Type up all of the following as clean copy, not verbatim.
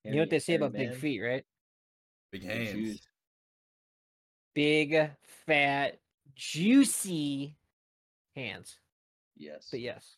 You know what they say hairy about big man, feet, right? Big big hands. shoes. Big, fat, juicy hands. Yes. But yes.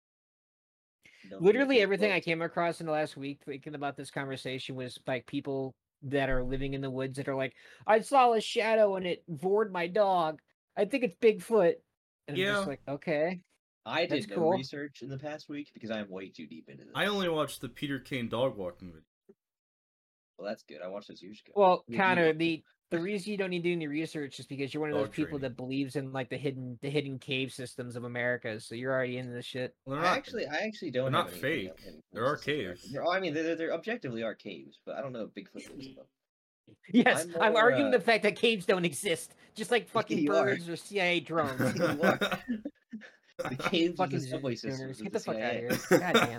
Don't forget Literally big everything I gloves. came across in the last week thinking about this conversation was like people that are living in the woods that are like, I saw a shadow and it vored my dog. I think it's Bigfoot. And I'm just Yeah. like, okay, I that's did no cool. research in the past week because I'm way too deep into this. I only watched the Peter Kane dog walking video. Well, that's good. I watched this years ago. Well, What did you Connor, watch? the reason you don't need to do any research is because you're one of those Dog people training. that believes in like the hidden cave systems of America. So you're already into this shit. Well, I actually don't they're have not anything fake. in There are systems of America. caves. I mean, they're objectively are caves, but I don't know if Bigfoot lives in them. Yes, I'm I'm more, arguing the fact that caves don't exist, just like fucking You are. birds or CIA drones. You are. The caves are the Fucking subway Zoomers. systems of Get the the fuck out of CIA. here. Goddamn.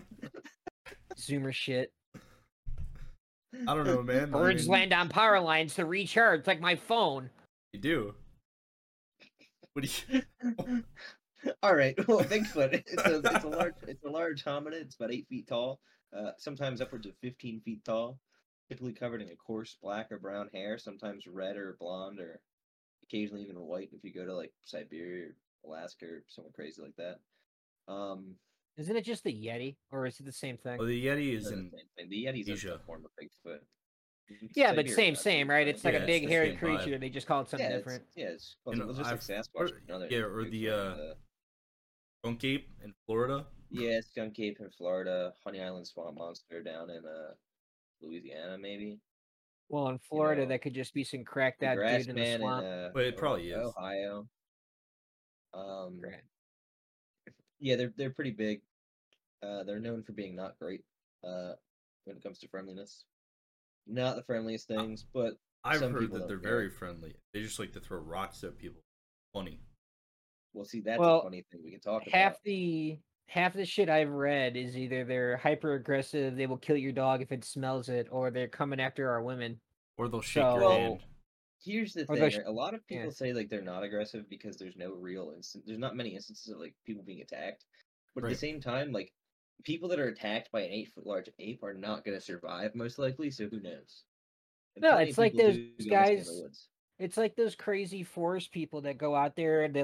Zoomer shit. I don't know, man. Birds land on power lines to recharge, like my phone. You do. What do you? All right. Well, Bigfoot. It's a large hominid. It's about 8 feet tall. Sometimes upwards of 15 feet tall. Typically covered in a coarse black or brown hair. Sometimes red or blonde, or occasionally even white. If you go to like Siberia, or Alaska, or somewhere crazy like that. Isn't it just the Yeti, or is it the same thing? Well, the Yeti is The in same thing. The Yeti's Asia. a form of Bigfoot. Yeah, but Siberia, same, right? It's like Yeah, a it's big the hairy same creature. vibe. They just call it something different. It's You know, just like Sasquatch. or Another the skunk ape in Florida. Yeah, Skunk Ape in Florida, Honey Island Swamp Monster down in Louisiana, maybe. Well, in You Florida, know, that could just be some cracked the out Grass dude in the Man in swamp. But it probably is. Ohio. Right. Yeah, they're pretty big. They're known for being not great when it comes to friendliness. Not the friendliest things, but I've some heard people that they're don't care. very friendly. They just like to throw rocks at people. Funny. Well, see, that's a Well, funny thing we can talk half about. the shit I've read is either they're hyper aggressive, they will kill your dog if it smells it, or they're coming after our women. Or they'll shake your So, hand. Here's the or thing, they'll right? A lot of people yeah. say like they're not aggressive because there's no real instance. There's not many instances of like people being attacked, but at the Right. same time, like people that are attacked by an 8 foot large ape are not going to survive most likely. So who knows? And No, plenty it's of like people those do go missing in the guys. woods. It's like those crazy forest people that go out there and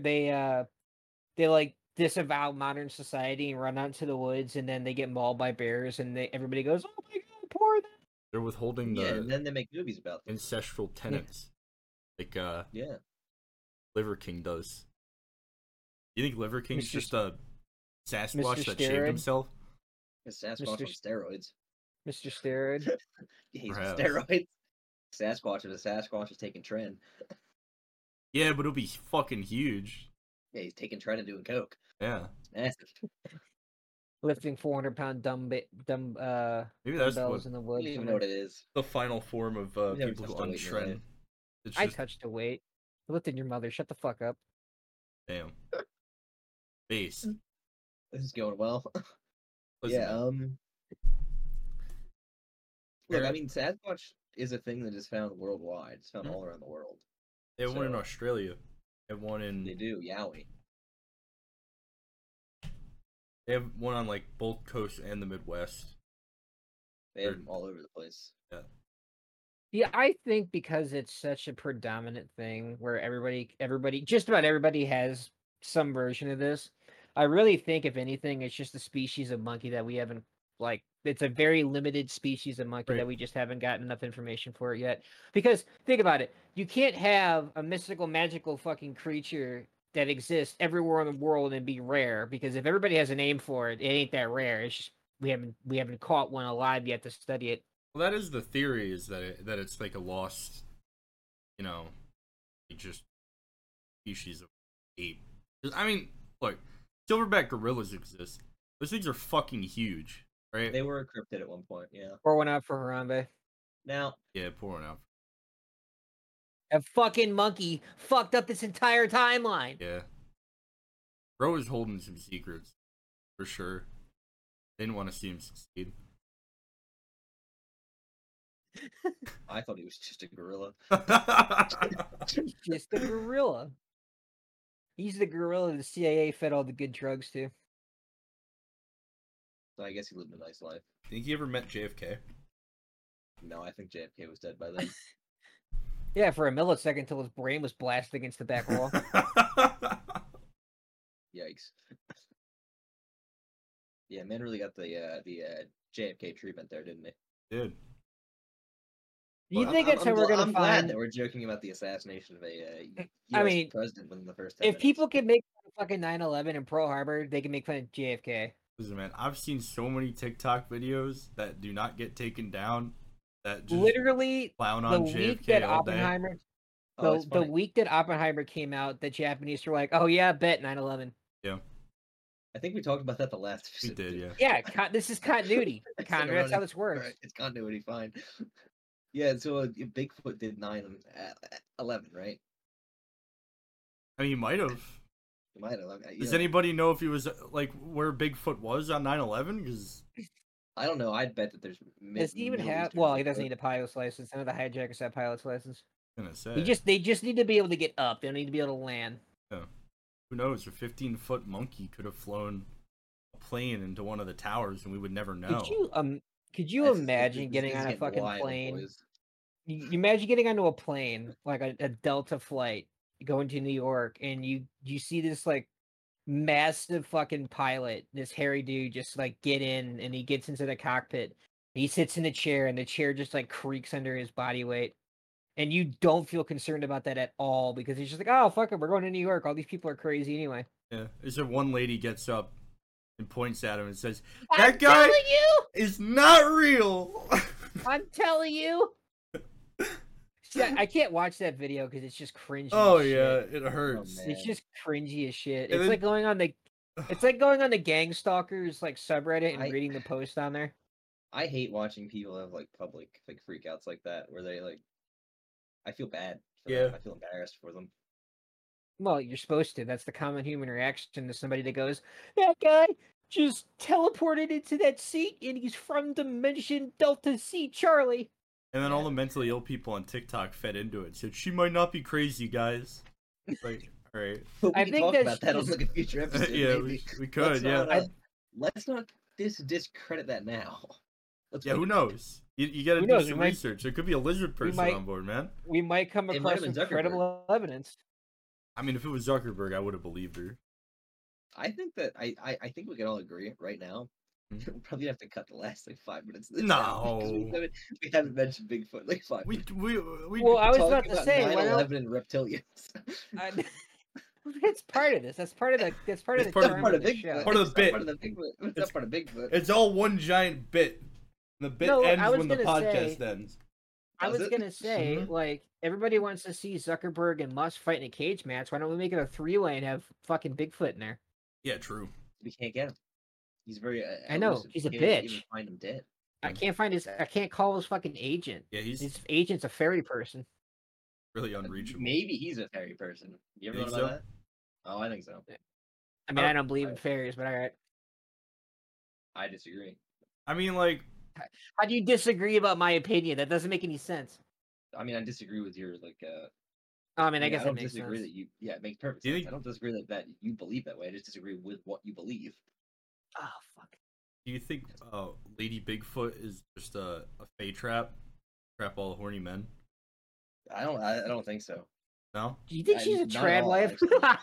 they like disavow modern society and run out into the woods, and then they get mauled by bears, and everybody goes, "Oh my god, poor them." They're withholding Yeah, the and then they make movies about them. ancestral tenets. Like Yeah, Liver King does. You think Liver King's Mr. just a Sasquatch Mr. that shaved Steroid? himself? it's Sasquatch on steroids. Mr. Steroid. Yeah, he's on Perhaps. steroids. Sasquatch is taking trend. Yeah, but it'll be fucking huge. Yeah, he's taking trend and doing coke. Yeah. It's massive. Lifting 400-pound Maybe that's dumbbells what in the I woods. don't even know what it is. the final form of You never people who touched a weight in your untrend. life. It's I just touched a weight. I lifted your mother. Shut the fuck up. damn. Base. This is going well. Listen, Yeah, man. look, I Eric- mean, Sasquatch is a thing that is found worldwide. It's found Mhm. all around the world. They have one in So- Australia. They have one They in. do, Yowie. They have one on like both coasts and the Midwest. They have They're- them all over the place. Yeah, I think because it's such a predominant thing where just about everybody has some version of this. I really think, if anything, it's just a species of monkey that we haven't, like, it's a very limited species of monkey that Right. we just haven't gotten enough information for it yet. Because, think about it, you can't have a mystical, magical fucking creature that exists everywhere in the world and be rare, because if everybody has a name for it, it ain't that rare. It's just, we haven't caught one alive yet to study it. Well, that is the theory, is that it's like a lost, you know, just species of ape. 'Cause, I mean, look, silverback gorillas exist. Those things are fucking huge, right? They were a cryptid at one point, yeah. Pour one out for Harambe. Now, Yeah, pouring out. A fucking monkey fucked up this entire timeline. Yeah. Bro is holding some secrets, for sure. Didn't want to see him succeed. I thought he was just a gorilla. He's just a gorilla. He's the gorilla the CIA fed all the good drugs to. So I guess he lived a nice life. Think you ever met JFK? No, I think JFK was dead by then. Yeah, for a millisecond until his brain was blasted against the back wall. Yikes. Yeah, man really got the JFK treatment there, didn't he? Dude. Do you Well, think that's how we're gonna I'm glad find? that we're joking about the assassination of a I U.S. mean, president within the first 10 if minutes. people can make fun of fucking 9/11 and Pearl Harbor, they can make fun of JFK. Listen, man, I've seen so many TikTok videos that do not get taken down that just Literally, clown the on week JFK that all day. Oppenheimer, Oh, it's the funny. week that Oppenheimer came out, the Japanese were like, "Oh yeah, bet 9/11." Yeah, I think we talked about that the last we episode. did, yeah. Yeah, this is continuity, It's Connor. That's how this works. Right, it's continuity, fine. Yeah, so Bigfoot did 9/11, right? I mean, he might have. He might have. Does anybody know if he was like where Bigfoot was on 9/11? Because I don't know. I'd bet that there's. Does he even Middle have? Eastern Well, he Bigfoot. doesn't need a pilot's license. None of the hijackers have pilot's license. I'm gonna say. They just need to be able to get up. They don't need to be able to land. Who knows? A 15-foot monkey could have flown a plane into one of the towers, and we would never know. Could you This is imagine getting on a getting fucking wild, plane? boys. You imagine getting onto a plane, like a Delta flight, going to New York, and you see this like massive fucking pilot, this hairy dude, just like get in, and he gets into the cockpit. He sits in the chair, and the chair just like creaks under his body weight. And you don't feel concerned about that at all because he's just like, oh, fuck it, we're going to New York. All these people are crazy anyway. Yeah. Is there one lady gets up and points at him and says, I'm "That guy telling you! is not real." I'm telling you! See, I can't watch that video because it's just cringy. Oh as yeah, shit. it hurts. man. It's just cringy as shit. And It's then- like going on the Gang Stalkers like subreddit and I- reading the post on there. I hate watching people have like public like freakouts like that where they like. I feel bad. For them. Yeah. I feel embarrassed for them. Well, you're supposed to. That's the common human reaction to somebody that goes, that guy just teleported into that seat and he's from dimension Delta C Charlie. And then Yeah. all the mentally ill people on TikTok fed into it. Said she might not be crazy, guys. Like, all right. But we I can think talk that's about that on just- like a future episode. Yeah, maybe. we could. Yeah. Let's not discredit that now. Let's Yeah. wait. Who knows? You got to Who do knows, some we might- research. There could be a lizard person might- on board, man. We might come It might across have been incredible evidence. I mean, if it was Zuckerberg, I would have believed her. I think that I think we can all agree right now. Hmm. We'll probably have to cut the last like 5 minutes. Of this No. out because we haven't mentioned Bigfoot like 5 We minutes. Well, I was Talking about to say, why don't- 9/11 and reptilians. It's part of this. That's part of the. That's part of It's the part of- charm part of of this Bigfoot. show. Part of the It's not bit. Part of the Bigfoot. It's It's- not part of Bigfoot. It's all one giant bit. The bit No, I ends was when the gonna podcast say- ends. I Does was it? gonna say, Mhm. like, everybody wants to see Zuckerberg and Musk fight in a cage match. Why don't we make it a 3-way and have fucking Bigfoot in there? Yeah, true. We can't get him. He's very. I know, elusive. he's a We can't even bitch. find him dead. I can't find his. I can't call his fucking agent. Yeah, he's His agent's a fairy person. really unreachable. Maybe he's a fairy person. You ever Think thought about so? that? Oh, I think so. I mean, Oh, I don't believe in fairies, but all right. I disagree. I mean, like, How do you disagree about my opinion? That doesn't make any sense. I mean, I disagree with your like. I mean, I guess I that don't makes disagree sense. that you. Yeah, it makes perfect Do you sense. think- I don't disagree that you believe that way. I just disagree with what you believe. Oh fuck. do you think Lady Bigfoot is just a fey trap all the horny men? I don't think so. No. Do you think she's a Not at trad all, wife?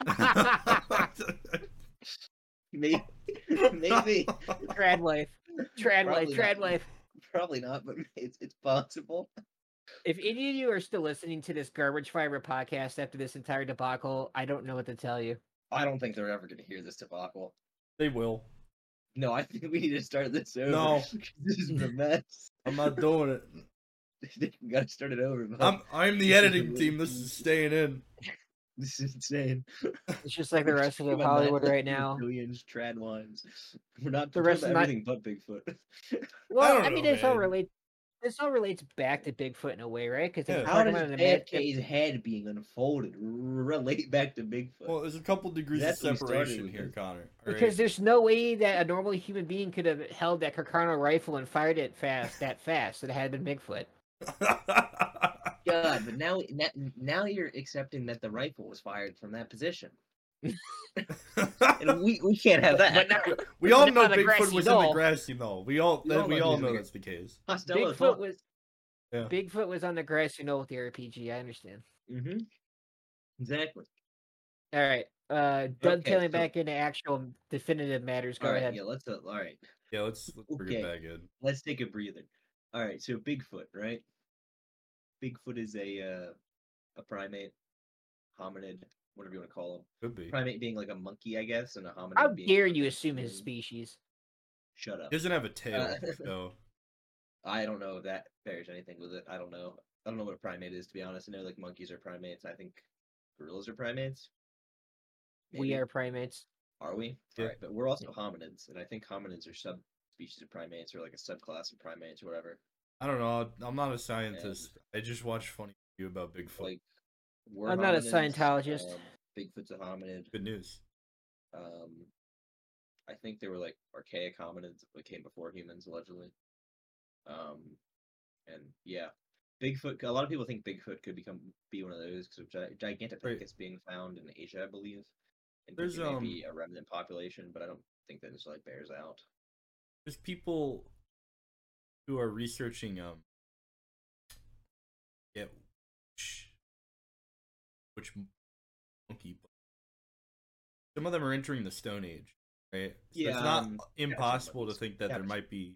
Maybe. Maybe. Trad wife. Trad wife. Probably Trad not. wife. Probably not, but it's possible. If any of you are still listening to this garbage fiber podcast after this entire debacle, I don't know what to tell you. I don't think they're ever going to hear this debacle. They will. No, I think we need to start this over. No. This is a mess. I'm not doing it. We got to start it over. bud. I'm the editing team. This is staying in. This is insane. It's just like the rest of Talking the about Hollywood 9/11 right now. Billions, trad wives. We're not The talking rest about of my- everything but Bigfoot. Well, don't I mean, know, this all man. relates. This all relates back to Bigfoot in a way, right? Because Yeah. How does JFK's head being unfolded relate back to Bigfoot? Well, there's a couple degrees of That's what we started separation with here, this. Connor. All because right? there's no way that a normal human being could have held that Carcano rifle and fired it that fast. It had been Bigfoot. God, but now you're accepting that the rifle was fired from that position. And we can't have that. But not, we all but know not a Bigfoot grassy was in the knoll. grassy knoll. We all We all know he was in know the- that's the case. Costello Bigfoot thought. was Yeah. Bigfoot was on the grassy knoll with the RPG. I understand. Mm-hmm. Exactly. All right. Dovetailing so- back into actual definitive matters. Go All right. ahead. Yeah. Let's. All right. Yeah, let's bring it Okay. back in. Let's take a breather. All right. So Bigfoot, right? Bigfoot is a primate, hominid, whatever you want to call him. Could be. Primate being like a monkey, I guess, and a hominid. How being dare like you a assume his human. species? Shut up. He doesn't have a tail, Uh, so I don't know if that bears anything with it. I don't know. I don't know what a primate is, to be honest. I know like monkeys are primates. I think gorillas are primates. We Maybe. are primates. Are we? Yeah. All right, but we're also hominids, and I think hominids are subspecies of primates or like a subclass of primates or whatever. I don't know. I'm not a scientist. I just watch funny video about Bigfoot. Like, we're I'm not a hominids, Scientologist. Bigfoot's a hominid. Good news. I think they were like archaic hominids that came before humans, allegedly. And yeah, Bigfoot. A lot of people think Bigfoot could be one of those because of Gigantopithecus being found in Asia, I believe. And There's, thinking maybe a remnant population, but I don't think that necessarily bears out. There's people who are researching yeah, which monkey. Some of them are entering the Stone Age, right? So Yeah, it's not some impossible to monkeys. think that there Yeah. might be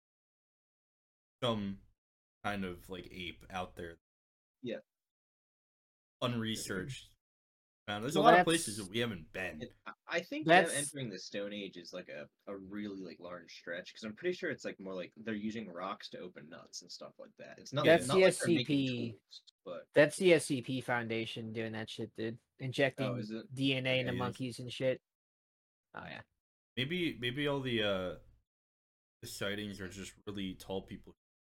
some kind of like ape out there. Yeah. Unresearched. There's So a lot of that's- places that we haven't been. I think them That's- entering the Stone Age is like a really like large stretch because I'm pretty sure it's like more like they're using rocks to open nuts and stuff like that. It's not. That's not the like they're making SCP. tools, but That's the SCP Foundation doing that shit, dude. Injecting is it? DNA into Okay, yes. monkeys and shit. Oh yeah. Maybe all the sightings are just really tall people.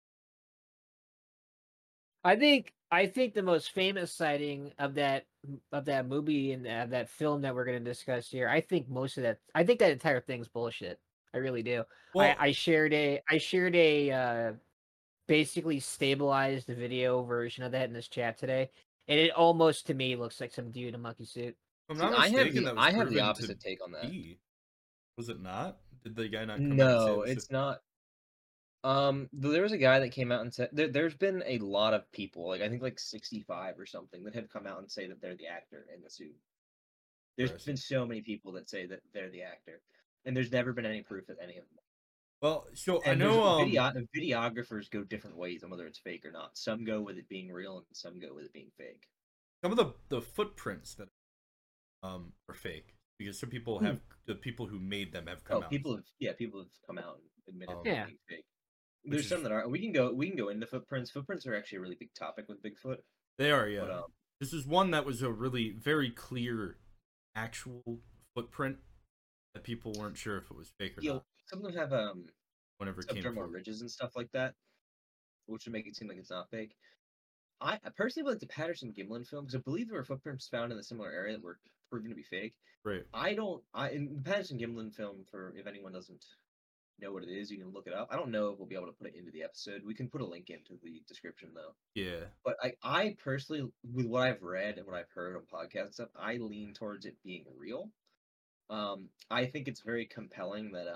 I think the most famous sighting of that movie and of that film that we're going to discuss here. I think that entire thing's bullshit. I really do. Well, I shared a basically stabilized video version of that in this chat today, and it almost to me looks like some dude in a monkey suit. if I'm See, not mistaken, that was I have proven the to opposite take on that. be. Was it not? Did the guy not come out and say No, it was it's not. There was a guy that came out and said there's been a lot of people, like I think like 65 or something, that have come out and say that they're the actor in the suit. There's Interesting. been so many people that say that they're the actor, and there's never been any proof that any of them. Well, so And I know the videographers go different ways on whether it's fake or not. Some go with it being real, and some go with it being fake. some of the footprints that are fake because some people have the people who made them have come out. People have come out and admitted Um, they're Yeah. being fake. Which There's is- some that are. We can go into footprints. Footprints are actually a really big topic with Bigfoot. They are, yeah. But This is one that was a really very clear actual footprint that people weren't sure if it was fake or not. some of them have Whenever it came subdermal forward. ridges and stuff like that, which would make it seem like it's not fake. I personally like the Patterson Gimlin film because I believe there were footprints found in a similar area that were proven to be fake. Right. In the Patterson Gimlin film, for if anyone doesn't know what it is, you can look it up. I don't know if we'll be able to put it into the episode. We can put a link into the description though. Yeah. But I personally, with what I've read and what I've heard on podcasts and stuff, I lean towards it being real. I think it's very compelling that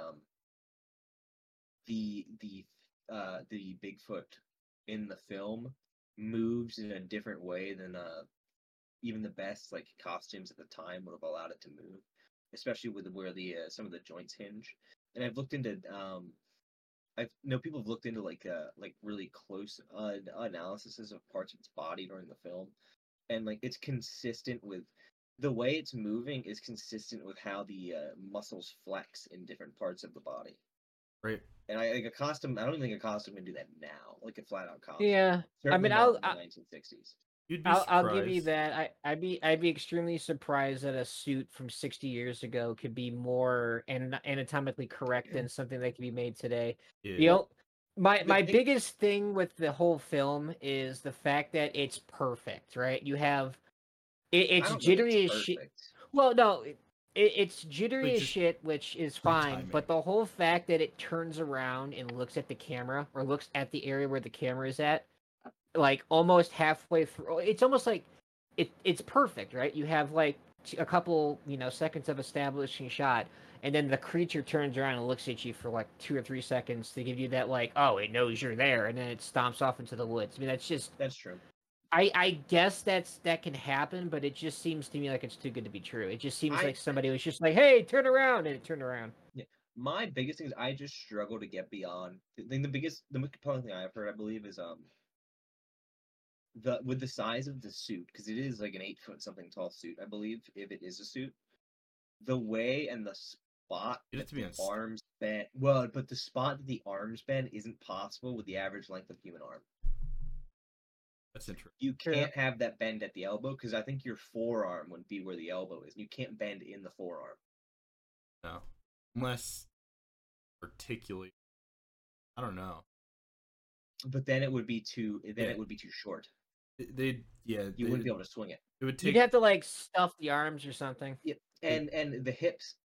the Bigfoot in the film moves in a different way than even the best like costumes at the time would have allowed it to move, especially with where the some of the joints hinge. And I've looked into I know people have looked into like really close analyses of parts of its body during the film, and like it's consistent with the way it's moving is consistent with how the muscles flex in different parts of the body. Right. And I don't even think a costume can do that now, like a flat out costume. Yeah. Certainly mean, not I'll- in the 1960s. You'd be I'll give you surprised. that. I'd be extremely surprised that a suit from 60 years ago could be more anatomically correct than something that can be made today. Yeah. You know, my thing- biggest thing with the whole film is the fact that it's perfect, right? You have it's I don't know if jittery it's as shit. perfect. Well, no, it's jittery Like, as just shit, which is free fine. timing. But the whole fact that it turns around and looks at the camera or looks at the area where the camera is at, like almost halfway through, it's almost like it's perfect, right? You have like a couple, seconds of establishing shot, and then the creature turns around and looks at you for like 2 or 3 seconds to give you that like, oh, it knows you're there, and then it stomps off into the woods. I mean, That's true. I guess that can happen, but it just seems to me like it's too good to be true. It just seems like somebody was just like, hey, turn around, and it turned around. Yeah. My biggest thing is I just struggle to get beyond. The most compelling thing I've heard, I believe, is with the size of the suit, because it is like an 8 foot something tall suit, I believe, if it is a suit. The way and the spot It has that to be the on arms bend, well, but the spot that the arms bend isn't possible with the average length of human arm. That's interesting. You can't have that bend at the elbow because I think your forearm would be where the elbow is. You can't bend in the forearm. No, unless particularly, I don't know. But then it would be too. It would be too short. You wouldn't be able to swing it. It would take. You'd have to like stuff the arms or something. Yeah, and the hips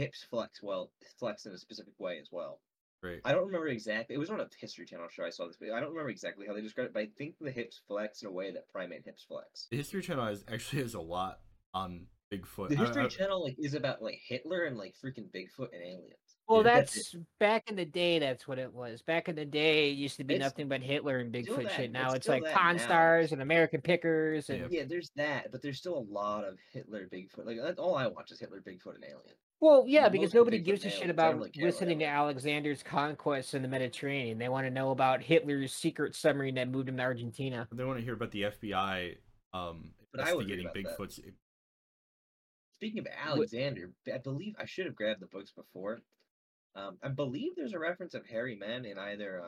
flex in a specific way as well. Right. I don't remember exactly. It was on a History Channel show I saw this, but I don't remember exactly how they described it. But I think the hips flex in a way that primate hips flex. The History Channel actually has a lot on Bigfoot. The History Channel is about like Hitler and like freaking Bigfoot and aliens. Well, that's back in the day. That's what it was. Back in the day, it used to be nothing but Hitler and Bigfoot shit. Now it's like Pawn Stars and American Pickers, and there's that, but there's still a lot of Hitler, Bigfoot. Like that's all I watch is Hitler, Bigfoot, and alien. Well, yeah, because nobody gives a shit about listening to Alexander's conquests in the Mediterranean. They want to know about Hitler's secret submarine that moved him to Argentina. They want to hear about the FBI investigating Bigfoot's. Speaking of Alexander, I believe I should have grabbed the books before. I believe there's a reference of hairy men in either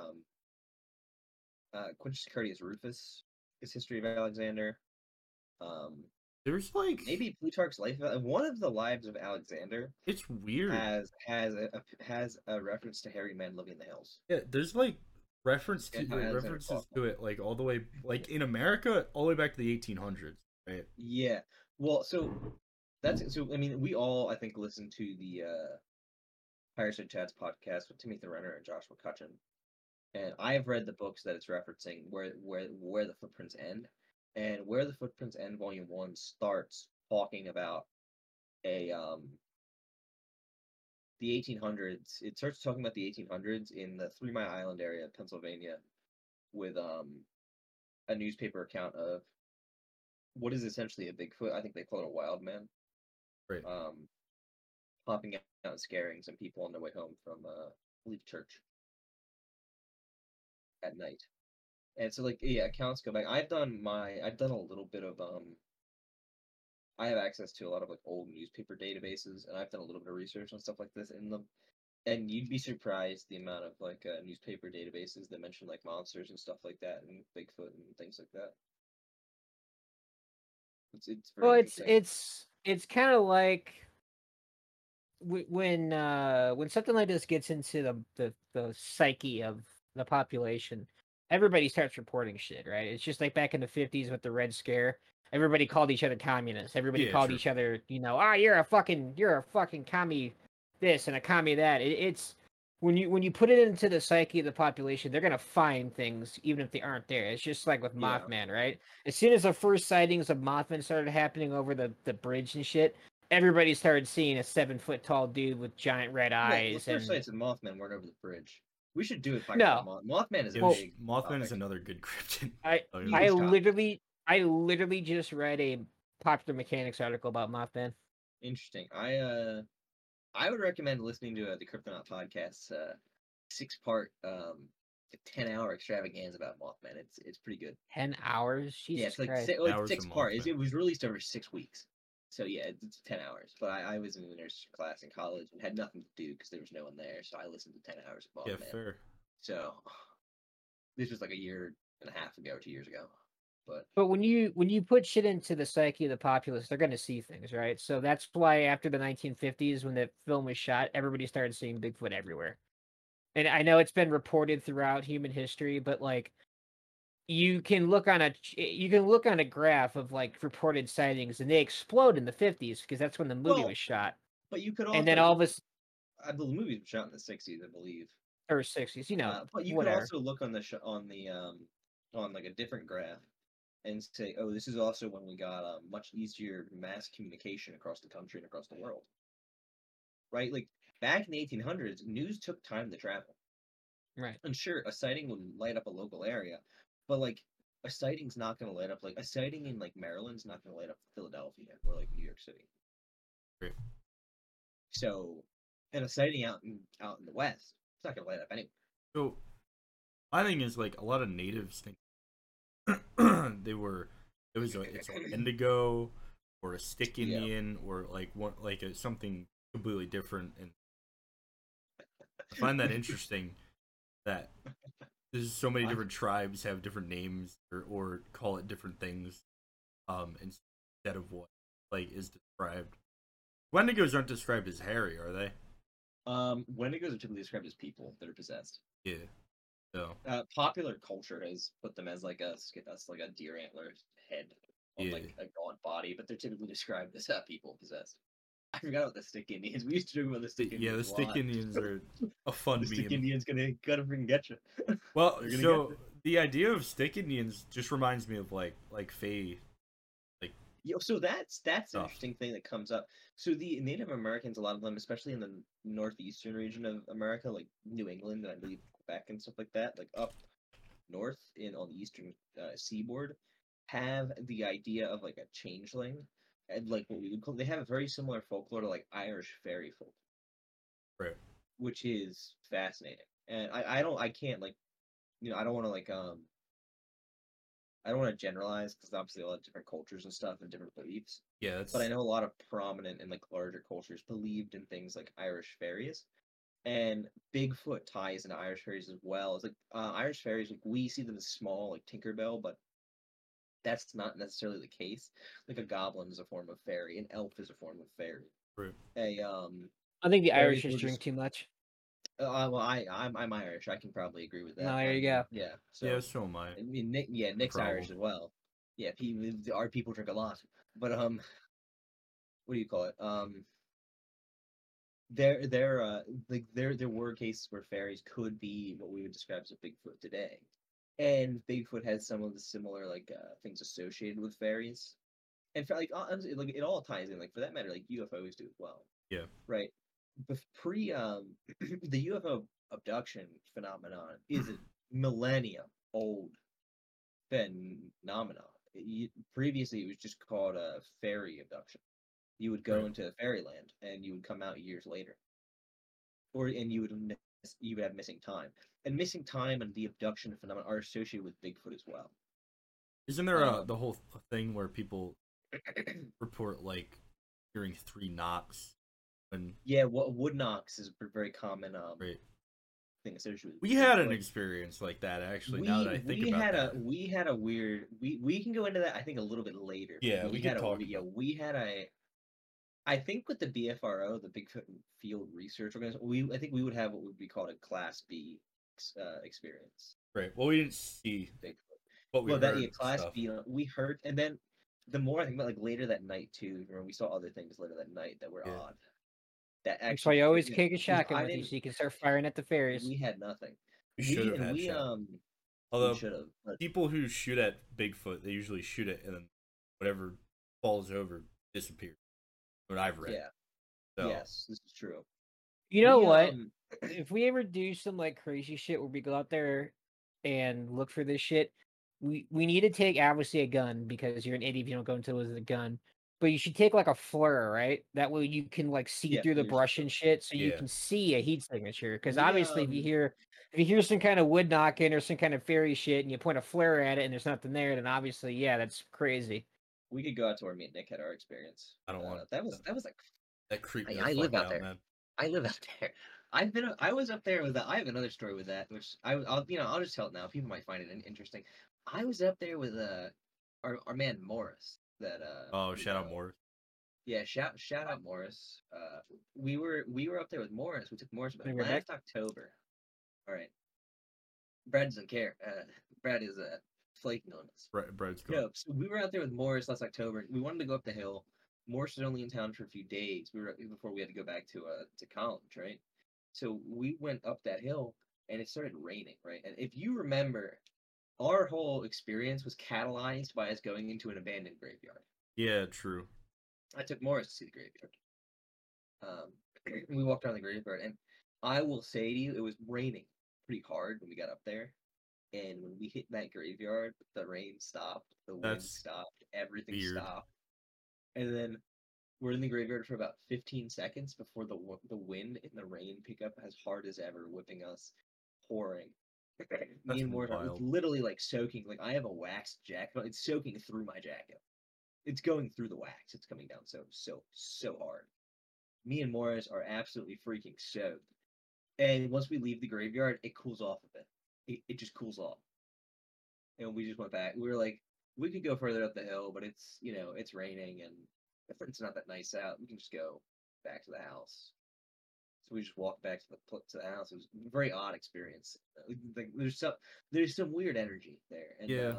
Quintus Curtius Rufus, his History of Alexander. There's like maybe Plutarch's Life. One of the lives of Alexander. It's weird. Has a reference to hairy men living in the hills. Yeah, there's like references to it, like all the way, like in America, all the way back to the 1800s, right? Yeah. Well, so that's so. I mean, we all I think listen to the Fireside Chats podcast with Timothy Renner and Joshua Cutchin, and I've read the books that it's referencing where the footprints end. And Where the Footprints End, Volume 1 starts talking about the 1800s. It starts talking about the 1800s in the 3 Mile Island area of Pennsylvania with a newspaper account of what is essentially a Bigfoot. I think they call it a wild man. Right. Popping out and scaring some people on their way home from, I believe, church at night. And so, like, yeah, accounts go back. I've done a little bit of, I have access to a lot of, like, old newspaper databases, and I've done a little bit of research on stuff like this in them. And you'd be surprised the amount of, like, newspaper databases that mention, like, monsters and stuff like that, and Bigfoot and things like that. It's kind of like when something like this gets into the psyche of the population. Everybody starts reporting shit, right? It's just like back in the 50s with the Red Scare. Everybody called each other communists. Everybody called each other, you're a fucking commie this and a commie that. It's when you put it into the psyche of the population, they're gonna find things even if they aren't there. It's just like with Mothman, right? As soon as the first sightings of Mothman started happening over the bridge and shit, everybody started seeing a 7-foot tall dude with giant red eyes. The first sights of Mothman weren't over the bridge. We should do it. Mothman is Mothman is another good cryptid. I literally just read a Popular Mechanics article about Mothman. Interesting. I would recommend listening to the Cryptonaut podcast's 6-part 10-hour extravaganza about Mothman. It's pretty good. 10 hours? Jesus it's like Christ. 6 parts. It was released over 6 weeks. So yeah, it's 10 hours. But I was in a nursery class in college and had nothing to do because there was no one there. So I listened to 10 hours of Mothman. Yeah, fair. So this was like a year and a half ago, 2 years ago. But when you put shit into the psyche of the populace, they're going to see things, right? So that's why after the 1950s, when the film was shot, everybody started seeing Bigfoot everywhere. And I know it's been reported throughout human history, but like you can look on a graph of like reported sightings, and they explode in the 50s because that's when the movie was shot. But you could also, and then all of us, I believe the movie was shot in the 60s, I believe, or 60s, But you could also look on the on like a different graph, and say, oh, this is also when we got much easier mass communication across the country and across the world, right? Like back in the 1800s, news took time to travel. Right. And sure, a sighting would light up a local area, but like a sighting's not going to light up like a sighting in like Maryland's not going to light up Philadelphia or like New York City. Right. So, and a sighting out in the West, it's not going to light up anywhere. So, my thing is like a lot of natives think it's like indigo or a stick Indian or like something completely different, and I find that interesting that there's so many different tribes have different names or call it different things instead of what like is described. Wendigos aren't described as hairy, are they? Wendigos are typically described as people that are possessed. Yeah. So popular culture has put them as like a deer antler head on like a gaunt body, but they're typically described as people possessed. I forgot about the stick Indians. We used to talk about the stick Indians. Yeah, the stick Indians are a fun meme. The stick Indians gotta freaking get you. Well, so the idea of stick Indians just reminds me of like Fae. Like, so that's an interesting thing that comes up. So the Native Americans, a lot of them, especially in the northeastern region of America, like New England and I believe Quebec and stuff like that, like up north on the eastern seaboard, have the idea of like a changeling. And like what we would call, they have a very similar folklore to like Irish fairy folk, right? Which is fascinating. And I can't like, I don't want to like I don't want to generalize because obviously a lot of different cultures and stuff and different beliefs. Yeah, but I know a lot of prominent and like larger cultures believed in things like Irish fairies, and Bigfoot ties into Irish fairies as well. It's like Irish fairies, like we see them as small, like Tinkerbell, but that's not necessarily the case. Like a goblin is a form of fairy, an elf is a form of fairy. Right. I think the Irish just drink too much. Well, I'm Irish. I can probably agree with that. No, there you go. Yeah. So am I. I mean, Nick's Irish as well. Yeah, our people drink a lot. But what do you call it? There were cases where fairies could be what we would describe as a Bigfoot today. And Bigfoot has some of the similar things associated with fairies, and for like it all ties in. Like for that matter, like UFOs do as well. Yeah. Right. Pre the UFO abduction phenomenon is a millennia old phenomenon. Previously, it was just called a fairy abduction. You would go into fairyland and you would come out years later, and you would have missing time. And missing time and the abduction phenomenon are associated with Bigfoot as well. Isn't there the whole thing where people report like hearing 3 knocks? Wood knocks is a very common thing associated with. We had an experience like that actually. Now that I think about it, we had a weird. We can go into that I think a little bit later. Yeah, we can talk. We had a. I think with the BFRO, the Bigfoot Field Research Organization, I think we would have what would be called a Class B experience. Right. Well, we didn't see Bigfoot. But we heard Class stuff. B. We heard, and then the more I think about like later that night too, we saw other things later that night that were odd. That actually, that's why you always kick a shotgun with you so you can start firing at the fairies. We had nothing. We should have had shot. Although people who shoot at Bigfoot, they usually shoot it and then whatever falls over disappears. What I've read. Yeah. So. Yes, this is true. You know what? If we ever do some like crazy shit where we go out there and look for this shit, we need to take obviously a gun because you're an idiot if you don't go into it with a gun. But you should take like a FLIR, right? That way you can like see through the brush and shit, so you can see a heat signature. Because obviously, if you hear some kind of wood knocking or some kind of fairy shit, and you point a FLIR at it and there's nothing there, then obviously, that's crazy. We could go out to where me and Nick had our experience. I don't want that was like that creeped me. I live out there. Man. I live out there. I was up there with that. I have another story with that, which I'll just tell it now. People might find it interesting. I was up there with our man Morris. That shout out Morris. Yeah, shout out Morris. We were up there with Morris. We took Morris about last October. All right. Brad doesn't care. Brad is flaking on us. Brad's good. No, so we were out there with Morris last October. We wanted to go up the hill. Morris was only in town for a few days. Before we had to go back to college, right? So we went up that hill and it started raining, right? And if you remember, our whole experience was catalyzed by us going into an abandoned graveyard. Yeah, true. I took Morris to see the graveyard. We walked around the graveyard, and I will say to you, it was raining pretty hard when we got up there. And when we hit that graveyard, the rain stopped, the wind That's stopped, everything weird. stopped. And then we're in the graveyard for about 15 seconds before the wind and the rain pick up as hard as ever, whipping us, pouring. Me and Morris are wild. literally like soaking. Like I have a wax jacket, but it's soaking through my jacket. It's going through the wax. It's coming down so hard. Me and Morris are absolutely freaking soaked. And once we leave the graveyard, it cools off a bit. It just cools off. And we just went back. We were like, we could go further up the hill, but it's it's raining and it's not that nice out. We can just go back to the house. So we just walked back to the house. It was a very odd experience. Like there's some weird energy there. And, Yeah.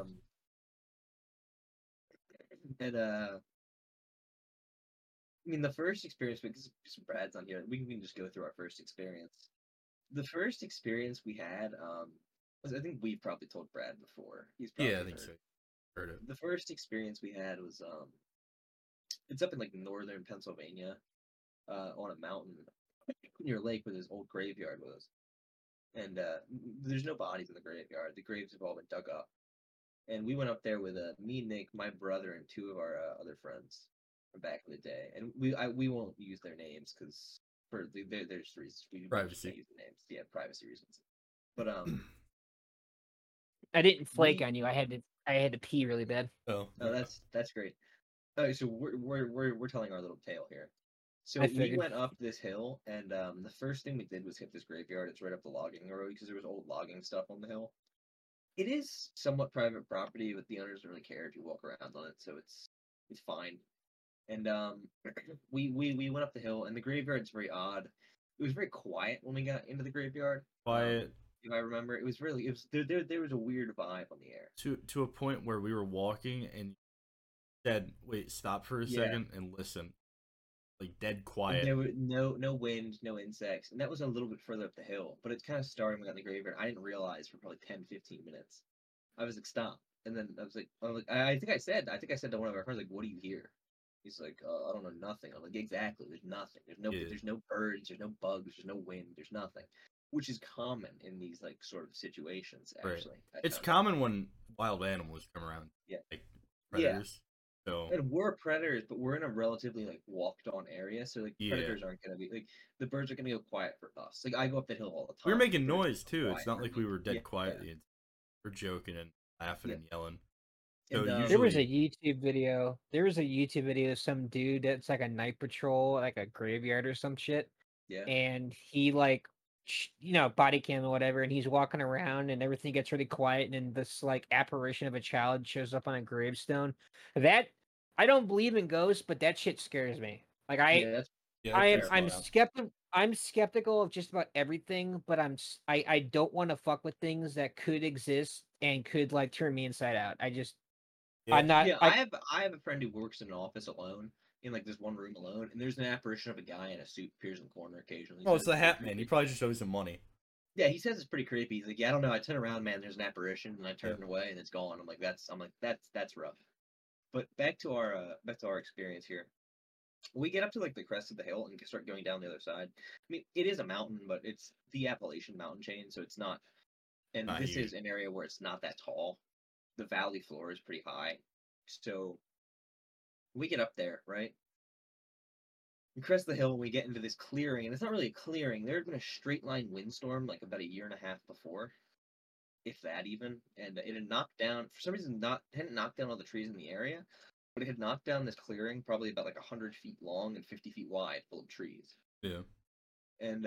I mean, the first experience, because Brad's on here, we can just go through our first experience. The first experience we had, was, I think we've probably told Brad before. He's probably Yeah, I think so. Heard it. The first experience we had was, it's up in like northern Pennsylvania, on a mountain near a lake where this old graveyard was. And there's no bodies in the graveyard. The graves have all been dug up. And we went up there with me, Nick, my brother, and two of our other friends from back in the day. And we won't use their names because there's reasons we Privacy. can't use the names. Yeah, privacy reasons. But I didn't flake on you. I had to pee really bad. Oh, that's great. So we're telling our little tale here. So I we figured. went up this hill, and the first thing we did was hit this graveyard. It's right up the logging road because there was old logging stuff on the hill. It is somewhat private property, but the owners don't really care if you walk around on it, so it's fine. And we went up the hill, and the graveyard's very odd. It was very quiet when we got into the graveyard. quiet If I remember, it was there was a weird vibe on the air. to a point where we were walking and said, "Wait, stop for a Yeah. second and listen." Like dead And quiet. there was no wind, no insects, and that was a little bit further up the hill. But it's kind of starting on the graveyard. I didn't realize for probably 10, 15 minutes. I was like, stop, and then I was like, I think I said to one of our friends, like, what do you hear? He's like, I don't know, nothing. I'm like, exactly. There's nothing. There's no Yeah. there's no birds. There's no bugs. There's no wind. There's nothing, which is common in these like sort of situations. Right. Actually, I It's found out. common when wild animals come around. Yeah. Like Yeah. predators. So And we're predators, but we're in a relatively like walked on area, so like Yeah. predators aren't gonna be like the birds are gonna go quiet for us. Like I go up the hill all the time. we were making birds noise go too. quiet It's not for like me. we were dead Yeah, quiet. yeah. We're joking and laughing Yeah. and yelling. And, So There was a usually- YouTube video. There was a YouTube video of some dude that's like a night patrol, like a graveyard or some shit. Yeah. And he like, body cam or whatever, and he's walking around and everything gets really quiet, and then this like apparition of a child shows up on a gravestone. That I don't believe in ghosts, but that shit scares me. Like Yeah, that's Yeah, I'm terrifying. I'm skeptical of just about everything, but I don't want to fuck with things that could exist and could like turn me inside out. I'm not. yeah. I have a friend who works in an office alone, in like this one room alone, and there's an apparition of a guy in a suit appears in the corner occasionally. Oh, it's So the Hat pretty Man. He creepy. probably just owes him money. Yeah, he says it's pretty creepy. He's like, yeah, I don't know. I turn around, man. There's an apparition, and I turn away, and it's gone. I'm like, that's rough. But back to our experience here. We get up to like the crest of the hill and start going down the other side. I mean, it is a mountain, but it's the Appalachian mountain chain, so it's not. And Not this huge. is an area where it's not that tall. The valley floor is pretty high, so we get up there, right? We crest the hill and we get into this clearing, and it's not really a clearing. There had been a straight line windstorm like about a year and a half before, if that even, and it had knocked down for some reason hadn't knocked down all the trees in the area, but it had knocked down this clearing probably about like 100 feet long and 50 feet wide, full of trees. Yeah. And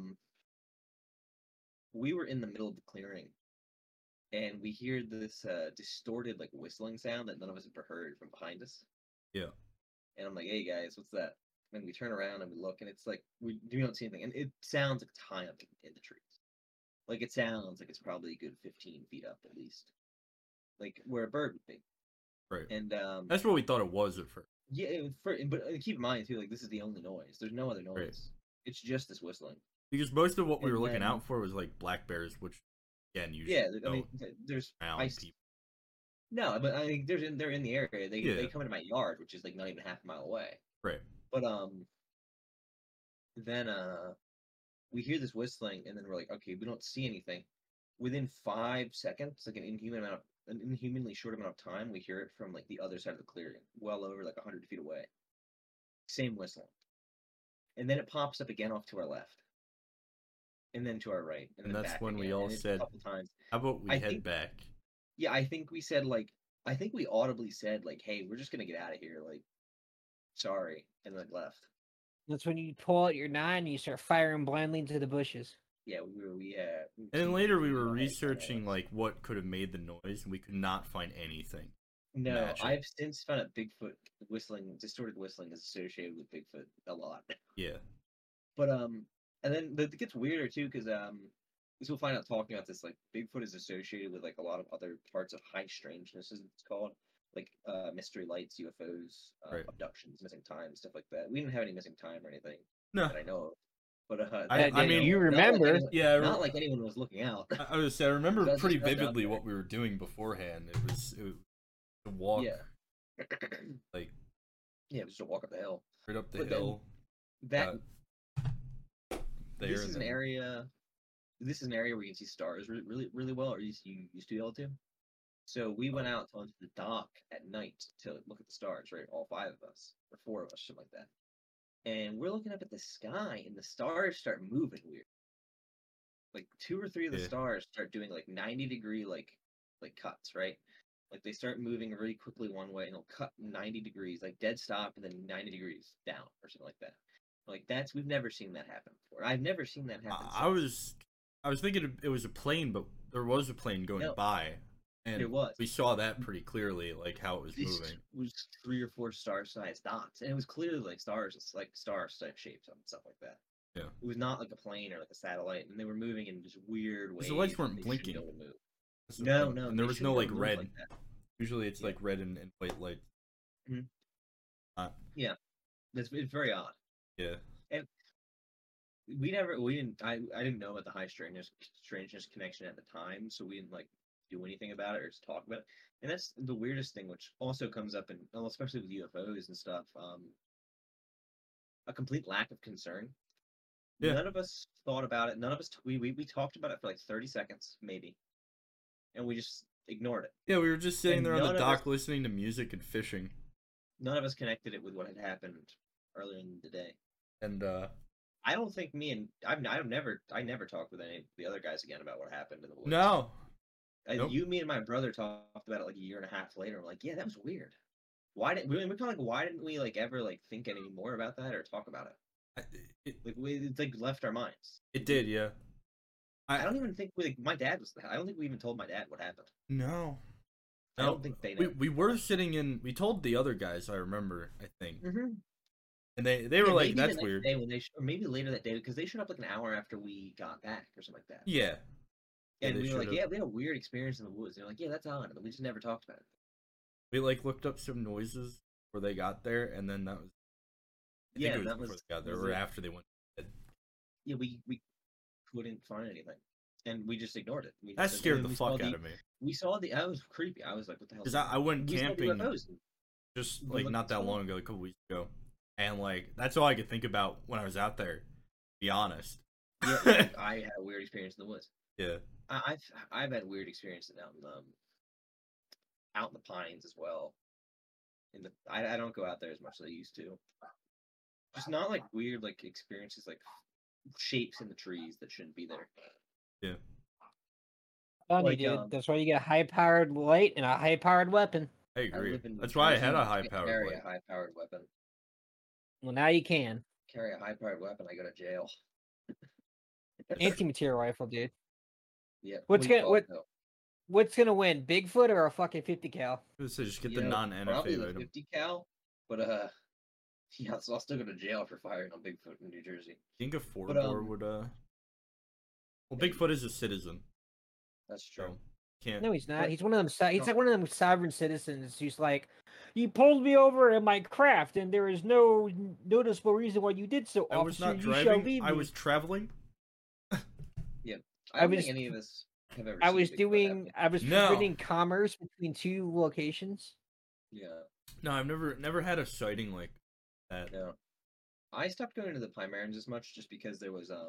we were in the middle of the clearing, and we hear this distorted like whistling sound that none of us had ever heard from behind us. Yeah. And I'm like, hey guys, what's that? And we turn around and we look, and it's like we don't see anything, and it sounds like it's high up in the trees. Like it sounds like it's probably a good 15 feet up at least, like where a bird would be. Right. And That's what we thought it was at first. yeah, but keep in mind too, like this is the only noise. There's no other noise. Right. It's just this whistling. Because most of what we And were looking then- out for was like black bears, which again, usually Yeah, I go mean, there's around people. No, but I think they're in the area. They Yeah. come into my yard, which is like not even half a mile away. Right. But then we hear this whistling, and then we're like, okay, we don't see anything. Within 5 seconds, like an inhumanly short amount of time, we hear it from like the other side of the clearing, well over like 100 feet away. Same whistling, and then it pops up again off to our left, and then to our right, and And then that's back when we again, all and it's a said, couple times. "How about we I head think- back?" Yeah, I think we said like, I think we audibly said like, hey, we're just gonna get out of here, like, sorry, and like left. That's when you pull out your 9 and you start firing blindly into the bushes. Yeah, And then later we were researching like what could have made the noise, and we could not find anything. No, match it. I've since found out Bigfoot distorted whistling is associated with Bigfoot a lot. Yeah. But and then it gets weirder too, because we'll find out talking about this, like Bigfoot is associated with like a lot of other parts of high strangeness, as it's called, like mystery lights, UFOs, Right. abductions, missing time, stuff like that. We didn't have any missing time or anything No. that I know of. But I mean, you not like remember? anyone- Yeah, not like anyone was looking out. I was say I remember That's pretty just out vividly there. what we were doing beforehand. It was to walk Yeah. like Yeah, it was just a walk up the hill. right up the But then hill. That There. this and is an then- area. This is an area where you can see stars really, really well, or at least you used to be able to. So we went out onto the dock at night to look at the stars, right? All 5 of us, or 4 of us, something like that. And we're looking up at the sky, and the stars start moving weird. Like 2 or 3 of the Yeah. stars start doing like 90-degree like cuts, right? Like they start moving really quickly one way, and they'll cut 90 degrees, like dead stop, and then 90 degrees down, or something like that. Like we've never seen that happen before. I've never seen that happen. I was thinking it was a plane, but there was a plane going No. by, and There was. we saw that pretty clearly, like how it was This moving. was 3 or 4 star-sized dots, and it was clearly like stars, it's like star-type shapes and stuff like that. Yeah. It was not like a plane or like a satellite, and they were moving in just weird ways. The lights weren't that they shouldn't blinking. be able to move. That's the No, thing. no, and there they was shouldn't no be like able to move red. like that. Usually it's Yeah. like red and white light. It's very odd. Yeah. We didn't. I didn't know about the high strangeness connection at the time, so we didn't like do anything about it or just talk about it. And that's the weirdest thing, which also comes up in, well, especially with UFOs and stuff. A complete lack of concern. Yeah. None of us thought about it. None of us we talked about it for like 30 seconds maybe, and we just ignored it. Yeah, we were just sitting And there on none the of dock us- listening to music and fishing. None of us connected it with what had happened earlier in the day. And I don't think I never talked with any of the other guys again about what happened in the woods. no. Nope. You, me, and my brother talked about it like a year and a half later. I'm like, yeah, that was weird. Why didn't we? We're kind of like, why didn't we like ever like think any more about that or talk about it? Like it's like left our minds. It did, yeah. I don't even think my dad was. I don't think we even told my dad what happened. No. I don't think they know. We were sitting in. We told the other guys. I remember. I think, Mm-hmm. and they were like, maybe the "That's next weird." day when or maybe later that day because they showed up like an hour after we got back or something like that. Yeah. And they we were like, should've. yeah, we had a weird experience in the woods. They're like, yeah, that's odd, but we just never talked about it. We like looked up some noises before they got there, and then that was. I think it was that before was. they got there, was or it. after they went. Yeah, we couldn't find anything, and we just ignored it. We That just- scared and the we saw fuck out of me. We saw the. That was creepy. I was like, what the hell? Because I went We saw the camping UFOs. just We like looked not at that some. long ago, like a couple weeks ago, and like that's all I could think about when I was out there. To be honest. Yeah, I had a weird experience in the woods. Yeah. I've had weird experiences out in the pines as well. I don't go out there as much as I used to. Just not like weird like experiences like shapes in the trees that shouldn't be there. Yeah. Funny, Like, dude. That's why you get a high-powered light and a high-powered weapon. I I agree. live in New That's why I Jersey, had a you high can't powered carry light. a high powered weapon. Well, now you can. Carry a high powered weapon, I go to jail. Anti-material rifle, dude. Yeah. What's we gonna- call what- it, though. What's gonna win, Bigfoot or a fucking 50 cal? So just get You the know, non probably NFA the item. 50 cal, but yeah, so I'll still go to jail for firing on Bigfoot in New Jersey. Think a four But, bore would Well, Bigfoot is a citizen, That's true. so can't. No, he's not. But- He's one of them. He's like one of them sovereign citizens who's like, you pulled me over in my craft, and there is no noticeable reason why you did so. I was officer. not You shall driving. leave I me." was traveling. I don't was- think any of us have ever I seen was Bigfoot happen. I was No. splitting commerce between two locations. Yeah, No, I've never had a sighting like that. no. I stopped going to the Pine Barrens as much just because there was